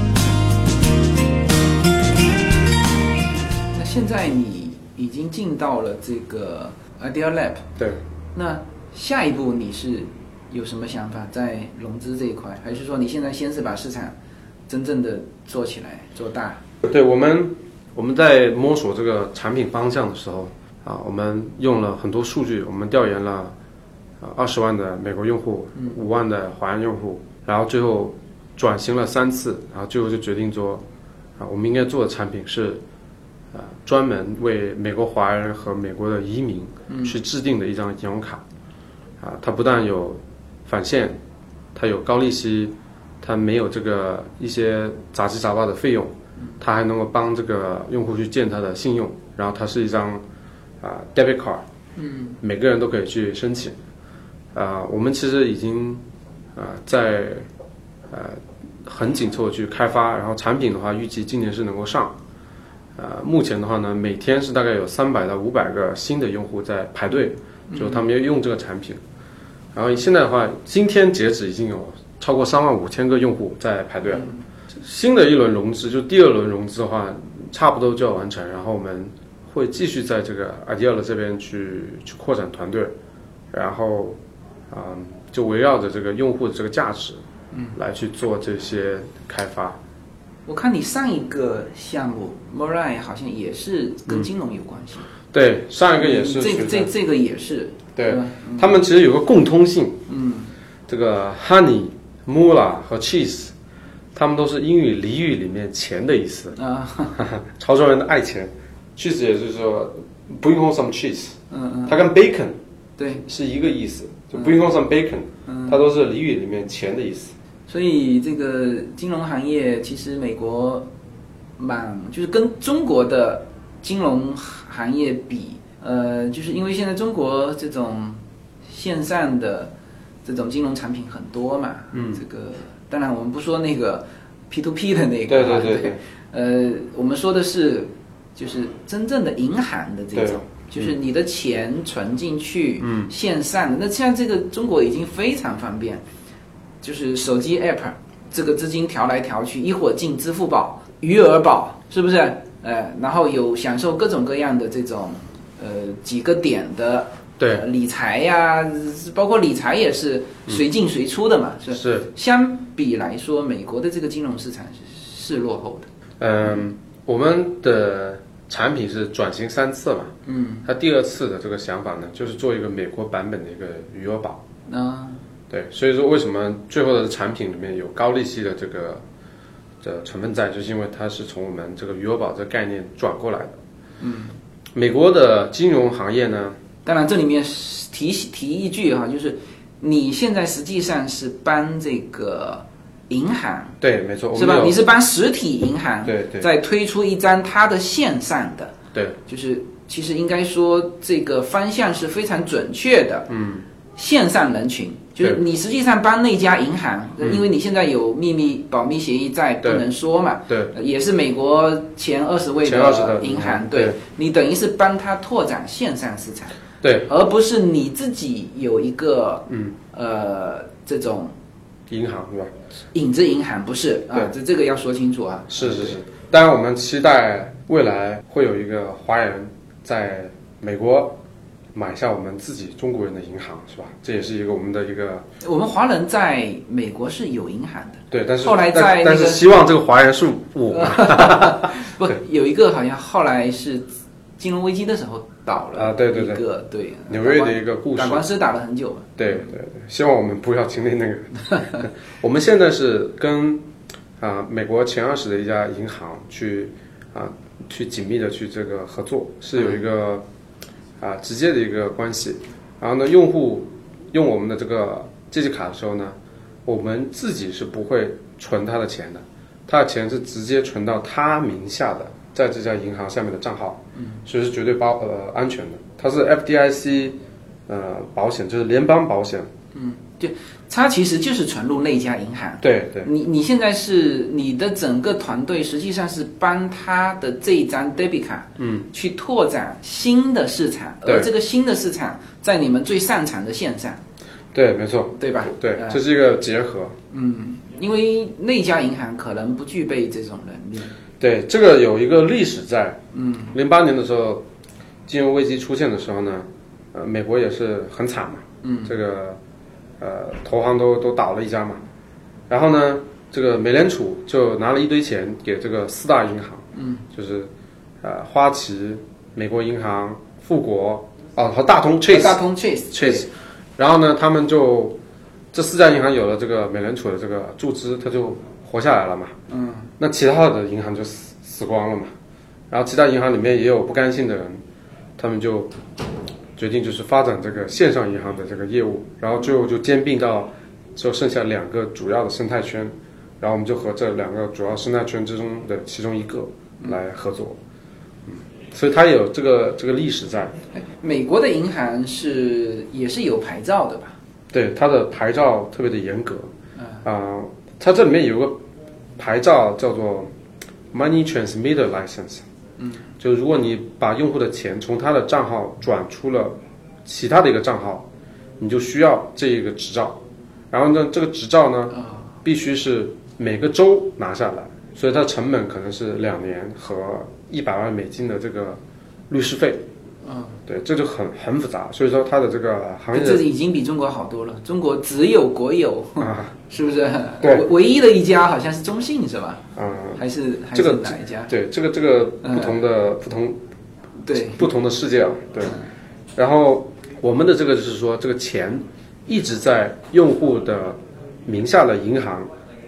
那现在你已经进到了这个 Idea Lab， 对， 那下一步你是有什么想法在融资这一块，还是说你现在先是把市场真正的做起来做大？ 对，我们我们在摸索这个产品方向的时候啊，我们用了很多数据，我们调研了啊二十万的美国用户，五万的华人用户，然后最后转型了三次，然后最后就决定说啊，我们应该做的产品是啊专门为美国华人和美国的移民去制定的一张银行卡啊，它不但有返现，它有高利息，它没有这个一些杂七杂八的费用，它还能够帮这个用户去建他的信用，然后它是一张啊、呃、debit card， 嗯，每个人都可以去申请。啊、呃，我们其实已经啊、呃、在呃很紧凑的去开发，然后产品的话预计今年是能够上。呃，目前的话呢，每天是大概有三百到五百个新的用户在排队，就他们要用这个产品。然后现在的话，今天截止已经有超过三万五千个用户在排队了。新的一轮融资，就第二轮融资的话，差不多就要完成。然后我们会继续在这个 Ideal 这边去去扩展团队，然后啊、嗯，就围绕着这个用户的这个价值，嗯，来去做这些开发。 我看你上一个项目 Morai 好像也是跟金融有关系。嗯、 对，上一个也是。 这个这这个也是。 对，嗯、他们其实有个共通性。嗯，这个 Honey、Moolah 和 Cheese， 他们都是英语俚语里面钱的意思啊。 潮州人的爱钱 ，cheese 也就是说 bring home some cheese， 嗯嗯， 它跟 bacon 对是一个意思，就 bring home some bacon，嗯，它都是俚语里面钱的意思。 所以这个金融行业其实美国蛮就是跟中国的金融行业比，呃，就是因为现在中国这种线上的这种金融产品很多嘛， 嗯， 这个当然我们不说那个 P to P 的那个， 对对对 对, 对，呃，我们说的是就是真正的银行的这种。就是你的钱存进去，嗯，线上的。那像这个中国已经非常方便，就是手机 app， 这个资金调来调去，一会儿进支付宝、余额宝，是不是？呃，然后有享受各种各样的这种呃几个点的对、 呃、理财呀，包括理财也是随进随出的嘛， 嗯、 是是。 相比来说，美国的这个金融市场是是落后的。 嗯，我们的产品是转型三次嘛， 嗯， 它第二次的这个想法呢，就是做一个美国版本的一个余额宝啊， 对，所以说为什么最后的产品里面有高利息的这个的成分在，就是因为它是从我们这个余额宝这个概念转过来的。 嗯， 美国的金融行业呢， 当然这里面提提一句哈，就是你现在实际上是帮这个银行， 对，没错， 是吧？你是帮实体银行， 对对， 再推出一张它的线上的， 对， 就是其实应该说这个方向是非常准确的， 嗯， 线上人群，就是你实际上帮那家银行，因为你现在有秘密保密协议在，不能说嘛， 对， 也是美国前二十位的银行， 对， 你等于是帮他拓展线上市场， 对， 而不是你自己有一个， 嗯， 呃，这种。 银行是吧？ 影子银行不是啊，这这个要说清楚啊。 是是是，当然我们期待未来会有一个华人在美国买下我们自己中国人的银行，是吧？这也是一个我们的一个。 我们华人在美国是有银行的， 对，但是后来在、那个、 但是希望这个华人是我。 不，有一个好像后来是金融危机的时候倒了啊，对对对， 一个对纽约的一个故事， 打官司打了很久了。 对对对，希望我们不要经历那个。我们现在是跟啊、呃、美国前二十的一家银行去啊、呃、去紧密的去这个合作，是有一个啊、呃、直接的一个关系。然后呢，用户用我们的这个借记卡的时候呢，我们自己是不会存他的钱的，他的钱是直接存到他名下的。在这家银行下面的账号，嗯，所以是绝对保呃安全的。它是 F D I C 呃保险，就是联邦保险。 嗯，对，它其实就是存入那家银行。 对对。 你你现在是你的整个团队实际上是帮他的这一张 debit 卡，嗯，去拓展新的市场，而这个新的市场在你们最擅长的线上。 对，没错， 对吧？ 对，这是一个结合。 嗯，因为那家银行可能不具备这种能力。 对，这个有一个历史在。嗯，零八年的时候，金融危机出现的时候呢，呃，美国也是很惨嘛。嗯，这个呃，投行都都倒了一家嘛。然后呢，这个美联储就拿了一堆钱给这个四大银行。嗯，就是呃，花旗、美国银行、富国哦和大通 Chase。 大通 Chase Chase。然后呢，他们就这四家银行有了这个美联储的这个注资，它就活下来了嘛。嗯。那其他的银行就死死光了嘛，然后其他银行里面也有不甘心的人，他们就决定就是发展这个线上银行的这个业务，然后最后就兼并到就剩下两个主要的生态圈，然后我们就和这两个主要生态圈之中的其中一个来合作，嗯，所以它有这个这个历史在。 美国的银行是也是有牌照的吧？ 对，它的牌照特别的严格，啊、呃，它这里面有个牌照叫做 Money Transmitter License， 嗯，就如果你把用户的钱从他的账号转出了其他的一个账号，你就需要这一个执照，然后呢，这个执照呢，必须是每个州拿下来，所以它成本可能是两年和一百万美金的这个律师费。嗯，对，这就很很复杂，所以说它的这个行业， 这已经比中国好多了。中国只有国有啊，是不是？ 对， 唯一的一家好像是中信，是吧？ 嗯， 还是还是哪一家？ 对，这个这个不同的、嗯、不同， 对不同的世界啊，对。然后我们的这个就是说，这个钱一直在用户的名下的银行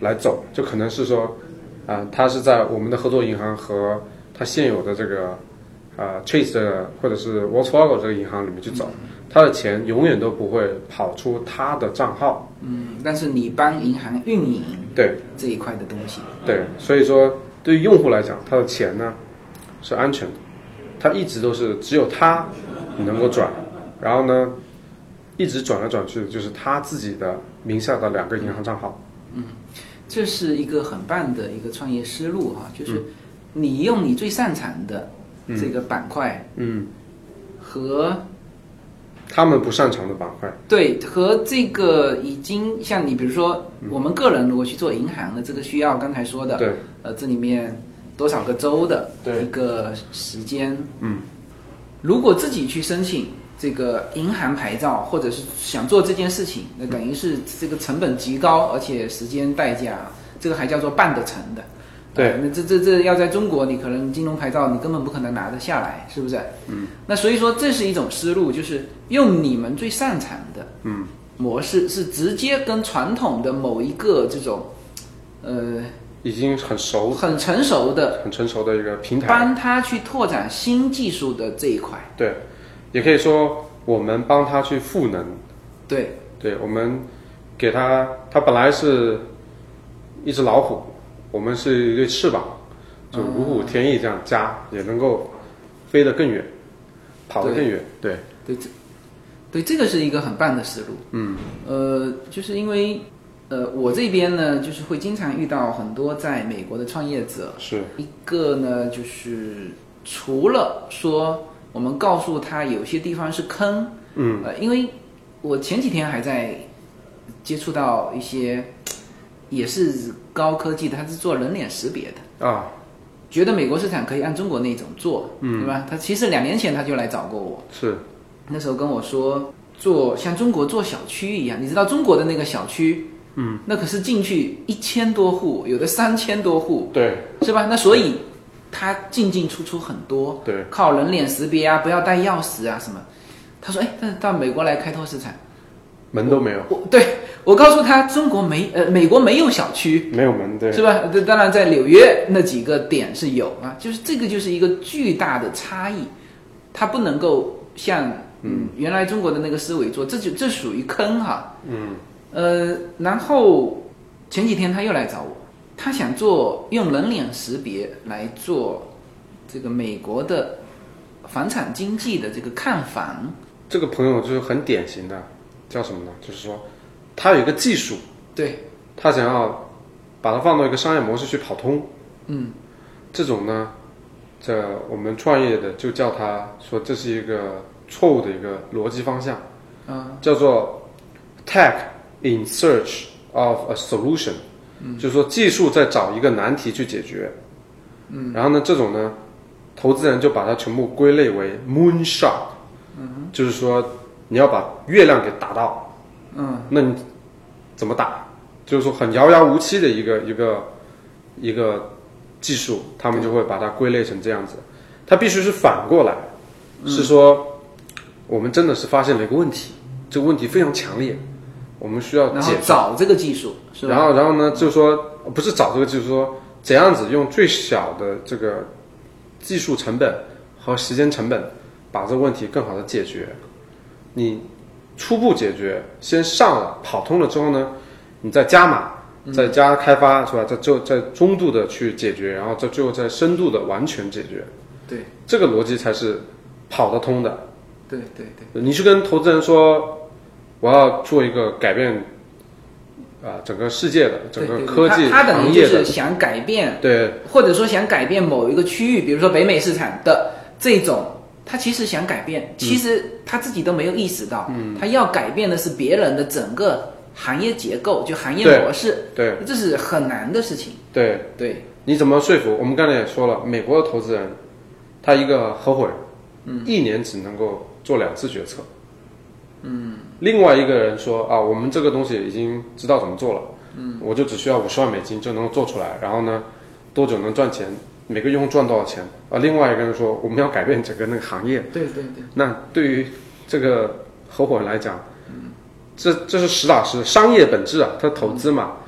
来走，就可能是说，啊、呃，他是在我们的合作银行和他现有的这个啊、呃、Chase 的或者是 Wells Fargo 这个银行里面去走，他的钱永远都不会跑出他的账号。 嗯，但是你帮银行运营对这一块的东西， 对，所以说对于用户来讲，他的钱呢是安全的，他一直都是只有他能够转，然后呢一直转来转去的就是他自己的名下的两个银行账号。 嗯，这是一个很棒的一个创业思路哈、啊，就是你用你最擅长的这个板块， 嗯， 和他们不擅长的板块， 对，和这个已经像你比如说我们个人如果去做银行的这个需要，刚才说的， 对， 呃，这里面多少个州的一个时间，嗯，如果自己去申请这个银行牌照，或者是想做这件事情，那等于是这个成本极高，而且时间代价，这个还叫做办得成的。 对， 呃、那这这这要在中国，你可能金融牌照你根本不可能拿得下来，是不是？嗯。那所以说这是一种思路，就是用你们最擅长的嗯模式，是直接跟传统的某一个这种呃已经很熟、 很成熟的、 很成熟的一个平台， 帮他去拓展新技术的这一块。 对，也可以说我们帮他去赋能。 对， 对，我们给他，他本来是一只老虎。我们是一对翅膀，就如虎添翼这样加，嗯、也能够飞得更远，跑得更远。对对，这对这个是一个很棒的思路。嗯，呃，就是因为呃，我这边呢，就是会经常遇到很多在美国的创业者。 是一个呢，就是除了说我们告诉他有些地方是坑，嗯，呃，因为我前几天还在接触到一些。也是高科技的，他是做人脸识别的啊，觉得美国市场可以按中国那种做，嗯，对吧？他其实两年前他就来找过我， 是那时候跟我说做像中国做小区一样，你知道中国的那个小区，嗯，那可是进去一千多户，有的三千多户， 对， 是吧？那所以他进进出出很多， 对， 靠人脸识别啊，不要带钥匙啊什么。他说，哎，但是到美国来开拓市场。 门都没有， 我对我告诉他，中国没呃，美国没有小区， 没有门，对， 是吧？当然，在纽约那几个点是有啊，就是这个就是一个巨大的差异，它不能够像嗯原来中国的那个思维做，这就这属于坑哈，嗯，呃，然后前几天他又来找我，他想做用人脸识别来做这个美国的房产经济的这个看房， 这个朋友就是很典型的。叫什么呢？就是说，他有一个技术， 对， 他想要把它放到一个商业模式去跑通， 嗯， 这种呢，这我们创业的就叫他说这是一个错误的一个逻辑方向，嗯，叫做 tech in search of a solution，嗯，就是说技术在找一个难题去解决，嗯，然后呢，这种呢，投资人就把它全部归类为 moonshot，嗯，就是说。你要把月亮给打到，嗯，那你怎么打？就是说很遥遥无期的一个一个一个技术，他们就会把它归类成这样子。它必须是反过来，嗯、是说我们真的是发现了一个问题，这个问题非常强烈，我们需要解然后找这个技术，是吧？ 然后然后呢，就是说不是找这个技术，说怎样子用最小的这个技术成本和时间成本，把这个问题更好的解决。你初步解决，先上了跑通了之后呢，你再加码，再加开发，是吧？再就再中度的去解决，然后再最后再深度的完全解决。 对， 这个逻辑才是跑得通的。 对对对， 你去跟投资人说，我要做一个改变啊、呃、整个世界的整个科技行业的， 他等于就是想改变， 对， 或者说想改变某一个区域，比如说北美市场的这种。他其实想改变，其实他自己都没有意识到，嗯、他要改变的是别人的整个行业结构，就行业模式， 对， 这是很难的事情。 对对， 你怎么说服？我们刚才也说了，美国的投资人，他一个合伙人，嗯，一年只能够做两次决策，嗯，另外一个人说啊，我们这个东西已经知道怎么做了，嗯，我就只需要五十万美金就能够做出来，然后呢，多久能赚钱？每个用户赚多少钱啊？另外一个人说我们要改变整个那个行业。 对对对。 那对于这个合伙人来讲，嗯，这这是实打实商业本质啊，他投资嘛，嗯、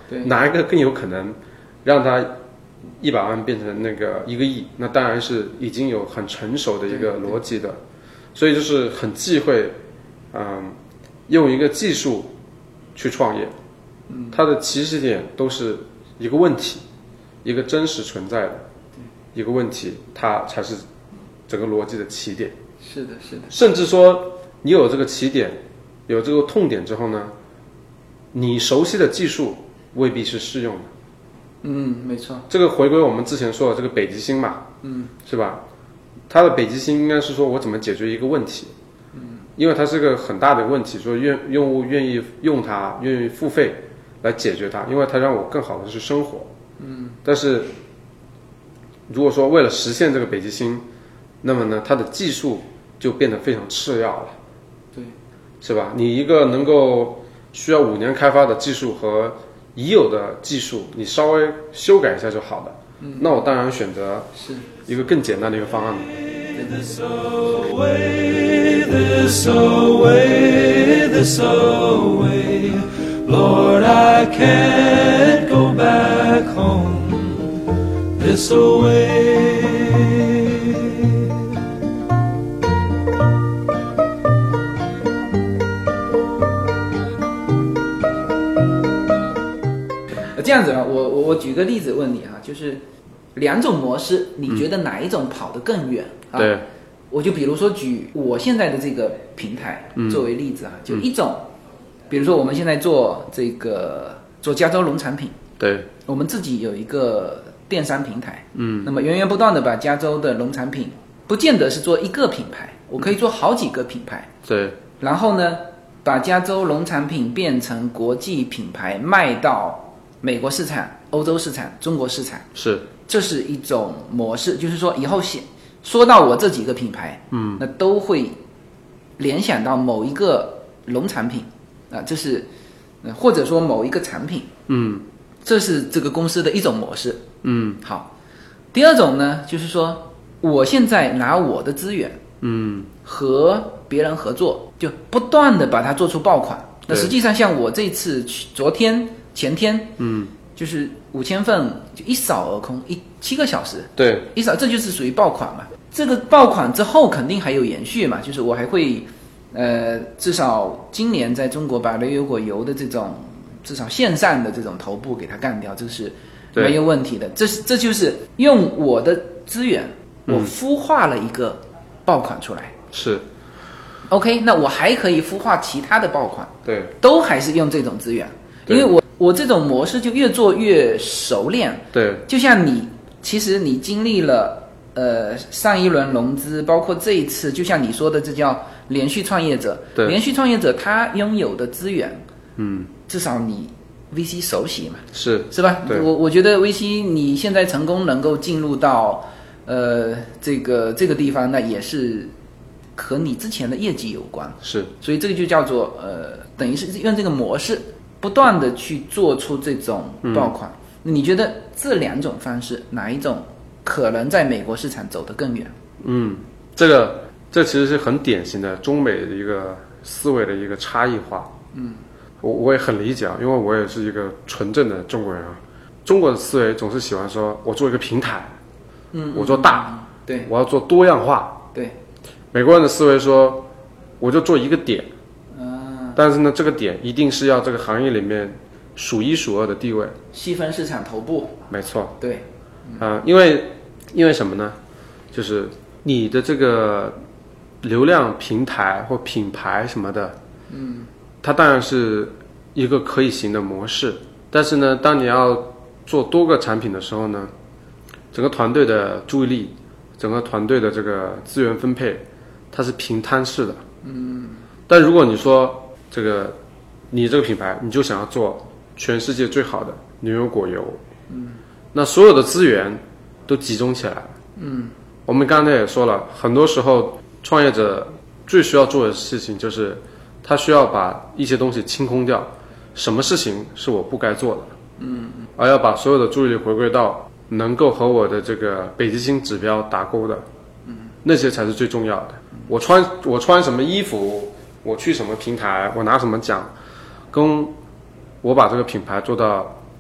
哪一个更有可能让它一百万变成那个一个亿？那当然是已经有很成熟的一个逻辑的，所以就是很忌讳，嗯，用一个技术去创业，嗯，它的起始点都是一个问题，一个真实存在的一个问题，它才是整个逻辑的起点。 是的，是的。 甚至说，你有这个起点，有这个痛点之后呢，你熟悉的技术未必是适用的。 嗯，没错。 这个回归我们之前说的这个北极星嘛，嗯，是吧？它的北极星应该是说我怎么解决一个问题，嗯，因为它是个很大的问题，说愿用户愿意用它，愿意付费来解决它，因为它让我更好的去生活，嗯。但是如果说为了实现这个北极星，那么呢，它的技术就变得非常次要了， 对， 是吧？你一个能够需要五年开发的技术和已有的技术，你稍微修改一下就好了。嗯，那我当然选择是一个更简单的一个方案。 This away, this away, this away, Lord, I can't go back home. This away. 这样子啊，我我我举个例子问你哈，就是两种模式，你觉得哪一种跑得更远？ 嗯、啊？对， 我就比如说举我现在的这个平台作为例子啊，嗯、就一种，比如说我们现在做这个做加州农产品， 对， 我们自己有一个电商平台，嗯，那么源源不断的把加州的农产品，不见得是做一个品牌，我可以做好几个品牌， 对， 然后呢，把加州农产品变成国际品牌，卖到美国市场、欧洲市场、中国市场，是，这是一种模式。就是说，以后说到我这几个品牌，嗯，那都会联想到某一个农产品啊，这是，或者说某一个产品，嗯，这是这个公司的一种模式，嗯，好。第二种呢，就是说，我现在拿我的资源，嗯，和别人合作，就不断的把它做出爆款。那实际上，像我这次昨天。前天，嗯，就是五千份就一扫而空，一七个小时， 对， 一扫，这就是属于爆款嘛。这个爆款之后肯定还有延续嘛，就是我还会，呃，至少今年在中国把牛油果油的这种至少线上的这种头部给它干掉，这是没有问题的。这是这就是用我的资源，我孵化了一个爆款出来， 嗯、是。 OK， 那我还可以孵化其他的爆款， 对， 都还是用这种资源。因为我我这种模式就越做越熟练， 对， 就像你，其实你经历了呃上一轮融资，包括这一次，就像你说的，这叫连续创业者， 对， 连续创业者他拥有的资源，嗯，至少你 V C 熟悉嘛， 是是吧？我我觉得 V C 你现在成功能够进入到呃这个这个地方，那也是和你之前的业绩有关， 是， 所以这个就叫做呃等于是用这个模式。不断的去做出这种爆款，嗯、你觉得这两种方式哪一种可能在美国市场走得更远？ 嗯，这个这其实是很典型的中美的一个思维的一个差异化。嗯，我我也很理解啊，因为我也是一个纯正的中国人啊。中国的思维总是喜欢说，我做一个平台，嗯，我做大， 嗯、对， 我要做多样化。 对， 美国人的思维说，我就做一个点。但是呢，这个点一定是要这个行业里面数一数二的地位， 细分市场头部。 没错， 对， 啊、呃，因为因为什么呢？就是你的这个流量平台或品牌什么的，嗯，它当然是一个可以行的模式。但是呢，当你要做多个产品的时候呢，整个团队的注意力，整个团队的这个资源分配，它是平摊式的。嗯，但如果你说这个，你这个品牌，你就想要做全世界最好的牛油果油，嗯，那所有的资源都集中起来了，嗯，我们刚才也说了，很多时候创业者最需要做的事情就是，他需要把一些东西清空掉，什么事情是我不该做的，嗯，而要把所有的注意力回归到能够和我的这个北极星指标打勾的，嗯，那些才是最重要的。我穿我穿什么衣服，我去什么平台，我拿什么奖，跟我把这个品牌做到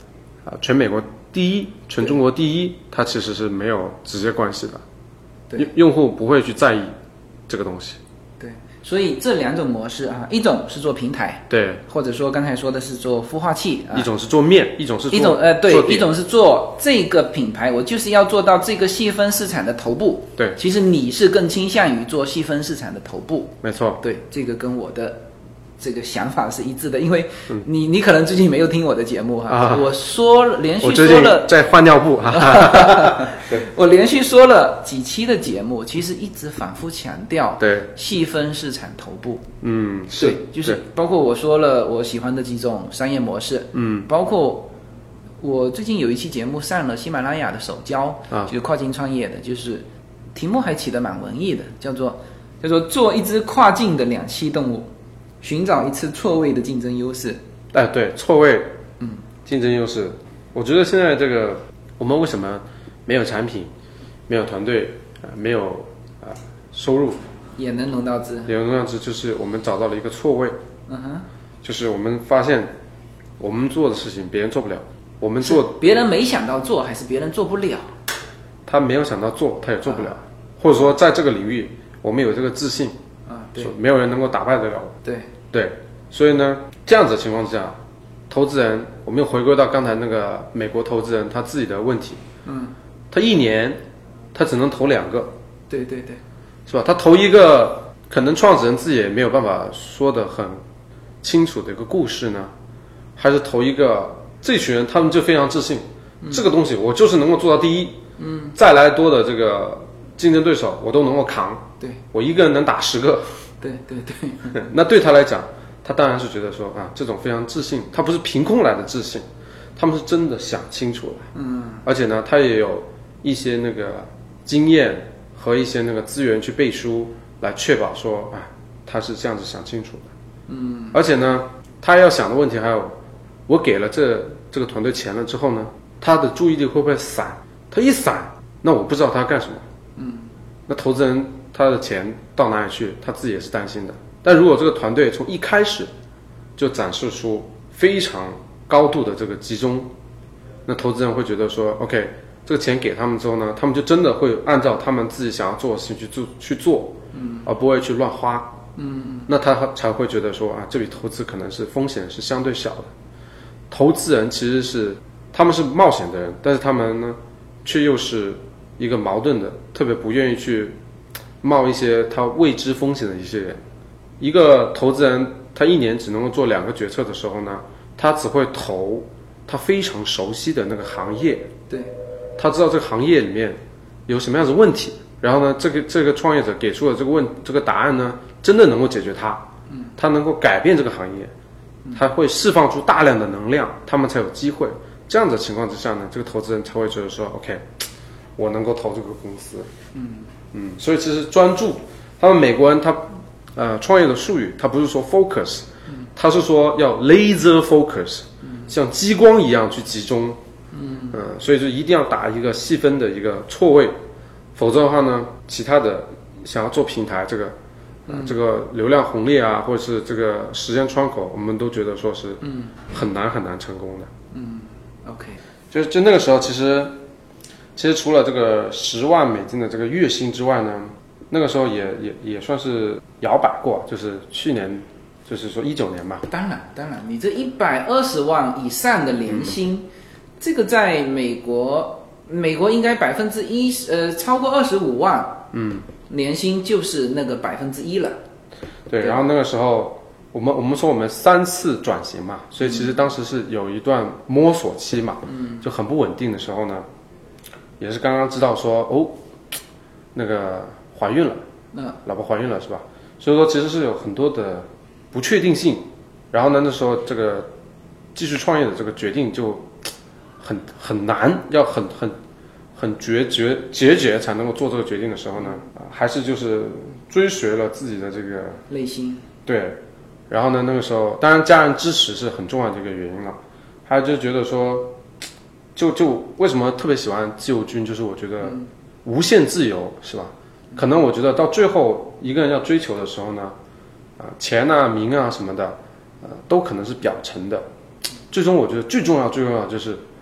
啊、呃、全美国第一、全中国第一，它其实是没有直接关系的。 对， 用户不会去在意这个东西。 对，所以这两种模式啊，一种是做平台， 对， 或者说刚才说的是做孵化器，啊、 一种是做面，一种是做一种呃对， 一种是做这个品牌，我就是要做到这个细分市场的头部。 对， 其实你是更倾向于做细分市场的头部。 没错， 对，这个跟我的这个想法是一致的，因为你、嗯、你可能最近没有听我的节目哈、啊，我说连续说了在换尿布啊， 我连续说了几期的节目，其实一直反复强调对细分市场头部， 嗯，是对，就是包括我说了我喜欢的几种商业模式， 嗯， 包括我最近有一期节目上了喜马拉雅的首教啊，就是跨境创业的，就是题目还起得蛮文艺的，叫做叫做做一只跨境的两栖动物。寻找一次错位的竞争优势。 哎，对，错位，嗯，竞争优势。我觉得现在这个，我们为什么没有产品，没有团队，啊、呃，没有啊、呃、收入， 也能融到资？ 也能融到资，就是我们找到了一个错位。 嗯哼， 就是我们发现，我们做的事情别人做不了，我们做别人没想到做，还是别人做不了？ 他没有想到做，他也做不了，啊、或者说在这个领域，我们有这个自信。 啊，对， 没有人能够打败得了我。 对对，所以呢，这样子的情况之下，投资人，我们又回归到刚才那个美国投资人他自己的问题。 嗯， 他一年他只能投两个。 对对对， 是吧？他投一个，可能创始人自己也没有办法说得很清楚的一个故事呢，还是投一个这群人他们就非常自信，嗯、这个东西我就是能够做到第一。 嗯， 再来多的这个竞争对手我都能够扛。 对， 我一个人能打十个。 对对对， 那对他来讲，他当然是觉得说啊，这种非常自信，他不是凭空来的自信，他们是真的想清楚了。 嗯， 而且呢，他也有一些那个经验和一些那个资源去背书，来确保说啊，他是这样子想清楚的。 嗯， 而且呢，他要想的问题还有，我给了这这个团队钱了之后呢，他的注意力会不会散？他一散，那我不知道他要干什么。 嗯， 那投资人他的钱到哪里去，他自己也是担心的。但如果这个团队从一开始就展示出非常高度的这个集中，那投资人会觉得说 OK， 这个钱给他们之后呢，他们就真的会按照他们自己想要做的事情去做去做， 嗯， 而不会去乱花。 嗯， 那他才会觉得说啊，这笔投资可能是风险是相对小的。投资人其实是他们是冒险的人，但是他们呢却又是一个矛盾的，特别不愿意去冒一些他未知风险的一些人。一个投资人他一年只能够做两个决策的时候呢，他只会投他非常熟悉的那个行业。 对， 他知道这个行业里面有什么样的问题，然后呢，这个这个创业者给出的这个问这个答案呢，真的能够解决它， 嗯， 他能够改变这个行业，他会释放出大量的能量，他们才有机会。这样的情况之下呢，这个投资人才会觉得说 OK， 我能够投这个公司。 嗯嗯，所以其实专注，他们美国人他呃创业的术语，他不是说 focus， 他是说要 laser focus， 像激光一样去集中。嗯、呃、所以就一定要打一个细分的一个错位，否则的话呢，其他的想要做平台这个，呃、这个流量红利啊，或者是这个时间窗口，我们都觉得说是嗯很难很难成功的。 嗯 ，OK， 就就那个时候，其实其实除了这个十万美金的这个月薪之外呢，那个时候也也也算是摇摆过，就是去年，就是说一九年吧。 当然当然，你这一百二十万以上的年薪。嗯，这个在美国，美国应该百分之一，呃，超过二十五万， 嗯， 年薪就是那个百分之一了。 对， 对， 然后那个时候，我们我们说我们三次转型嘛，所以其实当时是有一段摸索期嘛， 嗯， 就很不稳定的时候呢，也是刚刚知道说哦，那个怀孕了， 那老婆怀孕了是吧？所以说其实是有很多的不确定性，然后呢，那时候这个继续创业的这个决定就。很很难，要很很很决决决绝才能够做这个决定的时候呢，啊，还是就是追随了自己的这个内心。 对，然后呢，那个时候当然家人支持是很重要的一个原因了，还有就觉得说，就就为什么特别喜欢自由军，就是我觉得无限自由是吧？可能我觉得到最后一个人要追求的时候呢，啊，钱啊、名啊什么的，呃，都可能是表层的，最终我觉得最重要最重要就是。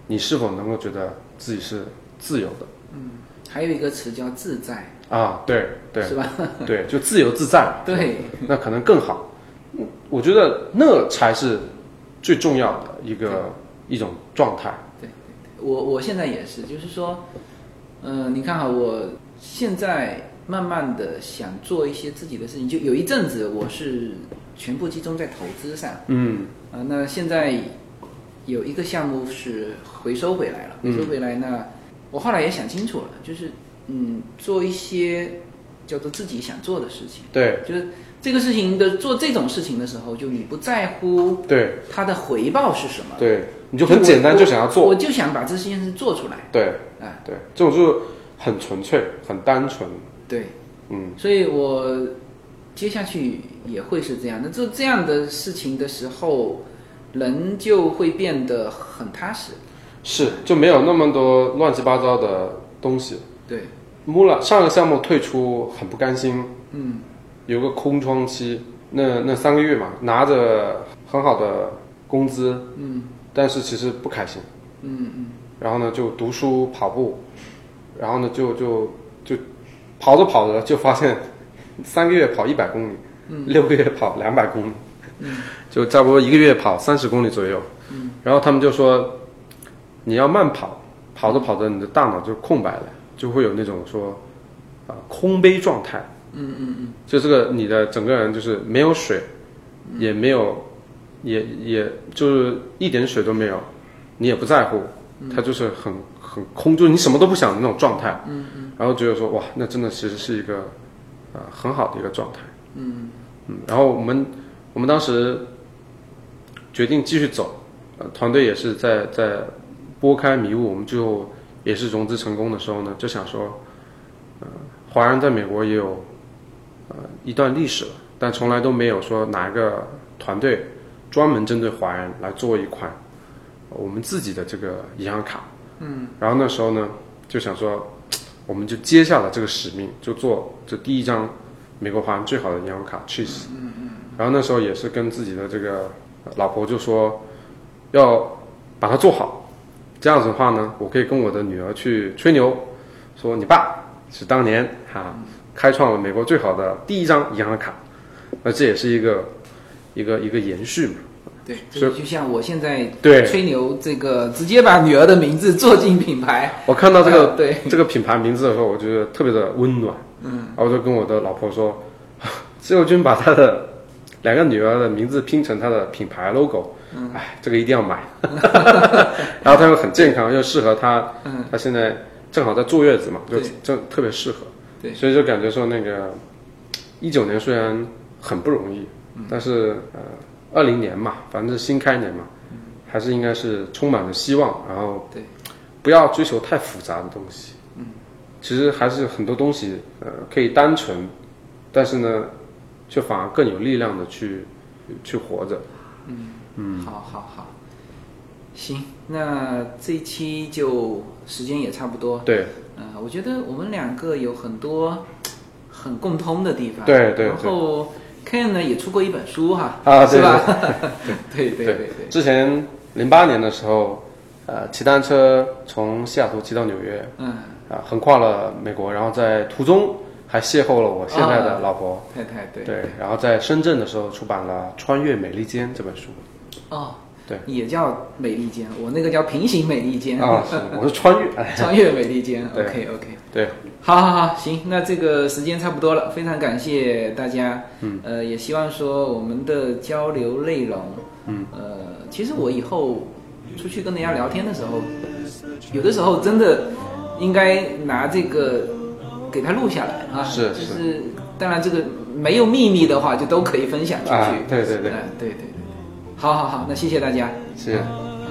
你是否能够觉得自己是自由的？ 嗯，还有一个词叫自在啊，对对， 是吧？ 对，就自由自在， 对， 那可能更好。我觉得那才是最重要的一个一种状态。 对，我我现在也是，就是说，呃，你看哈，我现在慢慢的想做一些自己的事情，就有一阵子我是全部集中在投资上， 嗯， 啊、呃，那现在有一个项目是回收回来了，回收回来呢，嗯、我后来也想清楚了，就是嗯，做一些叫做自己想做的事情， 对， 就是这个事情的做这种事情的时候，就你不在乎对它的回报是什么， 对，你就很简单就想要做， 我, 我就想把这件事做出来， 对， 啊， 对，这种就是很纯粹、很单纯， 对， 嗯， 所以我接下去也会是这样的，做这样的事情的时候，人就会变得很踏实， 是，就没有那么多乱七八糟的东西。 对， 穆拉上个项目退出很不甘心， 嗯， 有个空窗期，那那三个月嘛，拿着很好的工资， 嗯， 但是其实不开心， 嗯嗯， 然后呢就读书跑步，然后呢就就就跑着跑着就发现三个月跑一百公里，嗯，六个月跑两百公里， 嗯， 就差不多一个月跑三十公里左右， 嗯， 然后他们就说你要慢跑，跑着跑着你的大脑就空白了，就会有那种说啊、呃、空杯状态， 嗯嗯嗯， 就这个你的整个人就是没有水，嗯、也没有，也也就是一点水都没有，你也不在乎，嗯、它就是很很空，就是你什么都不想的那种状态， 嗯嗯， 然后觉得说哇，那真的其实是一个啊、呃、很好的一个状态， 嗯嗯，然后我们我们当时决定继续走，呃，团队也是在在拨开迷雾，我们最后也是融资成功的时候呢，就想说，呃，华人在美国也有呃一段历史了，但从来都没有说哪一个团队专门针对华人来做一款我们自己的这个银行卡， 嗯， 然后那时候呢就想说，我们就接下了这个使命，就做这第一张美国华人最好的银行卡 Cheese， 嗯嗯， 然后那时候也是跟自己的这个老婆就说，要把它做好，这样子的话呢，我可以跟我的女儿去吹牛，说你爸是当年哈、啊、开创了美国最好的第一张银行卡，那这也是一个一个一个延续嘛。 对，所以就像我现在对吹牛，这个直接把女儿的名字做进品牌。 我看到这个、 呃、对这个品牌名字的时候，我觉得特别的温暖。 嗯， 然后我就跟我的老婆说，自由军把他的两个女儿的名字拼成他的品牌 logo，嗯，哎，这个一定要买。然后它又很健康，又适合他，嗯，他现在正好在坐月子嘛，就正特别适合。 对， 所以就感觉说那个一九年虽然很不容易，嗯、但是呃。二零年嘛，反正是新开年嘛，嗯、还是应该是充满了希望，然后对， 不要追求太复杂的东西。 嗯， 其实还是很多东西，呃，可以单纯，但是呢，却反而更有力量的去去活着。 嗯嗯，好好好，行，那这一期就时间也差不多。 对， 呃，我觉得我们两个有很多很共通的地方。 对对对。 然后。Ken 呢也出过一本书哈， 啊， 是吧？ 对对对对对。 之前零八年的时候，呃，骑单车从西雅图骑到纽约， 嗯， 啊，横跨了美国，然后在途中还邂逅了我现在的老婆、 哦、太太，对对。然后在深圳的时候出版了《穿越美利坚》这本书。 哦， 对， 也叫美利坚，我那个叫平行美利坚啊，是，我是穿越， 穿越美利坚。OK OK。 对。 好好好，行，那这个时间差不多了，非常感谢大家。嗯，呃，也希望说我们的交流内容，嗯，呃，其实我以后出去跟人家聊天的时候，有的时候真的应该拿这个给他录下来啊。 是是。就是当然这个没有秘密的话，就都可以分享出去。 啊、对对对。 嗯、呃，对对对。好好好，那谢谢大家。 谢谢。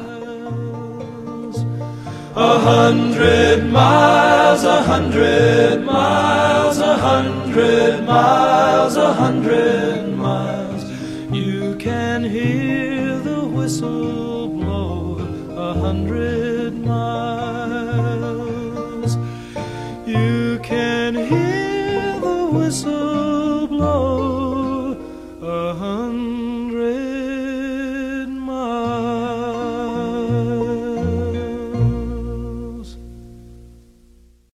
A hundred miles, a hundred miles, a hundred miles, a hundred miles. You can hear the whistle blow a hundred miles.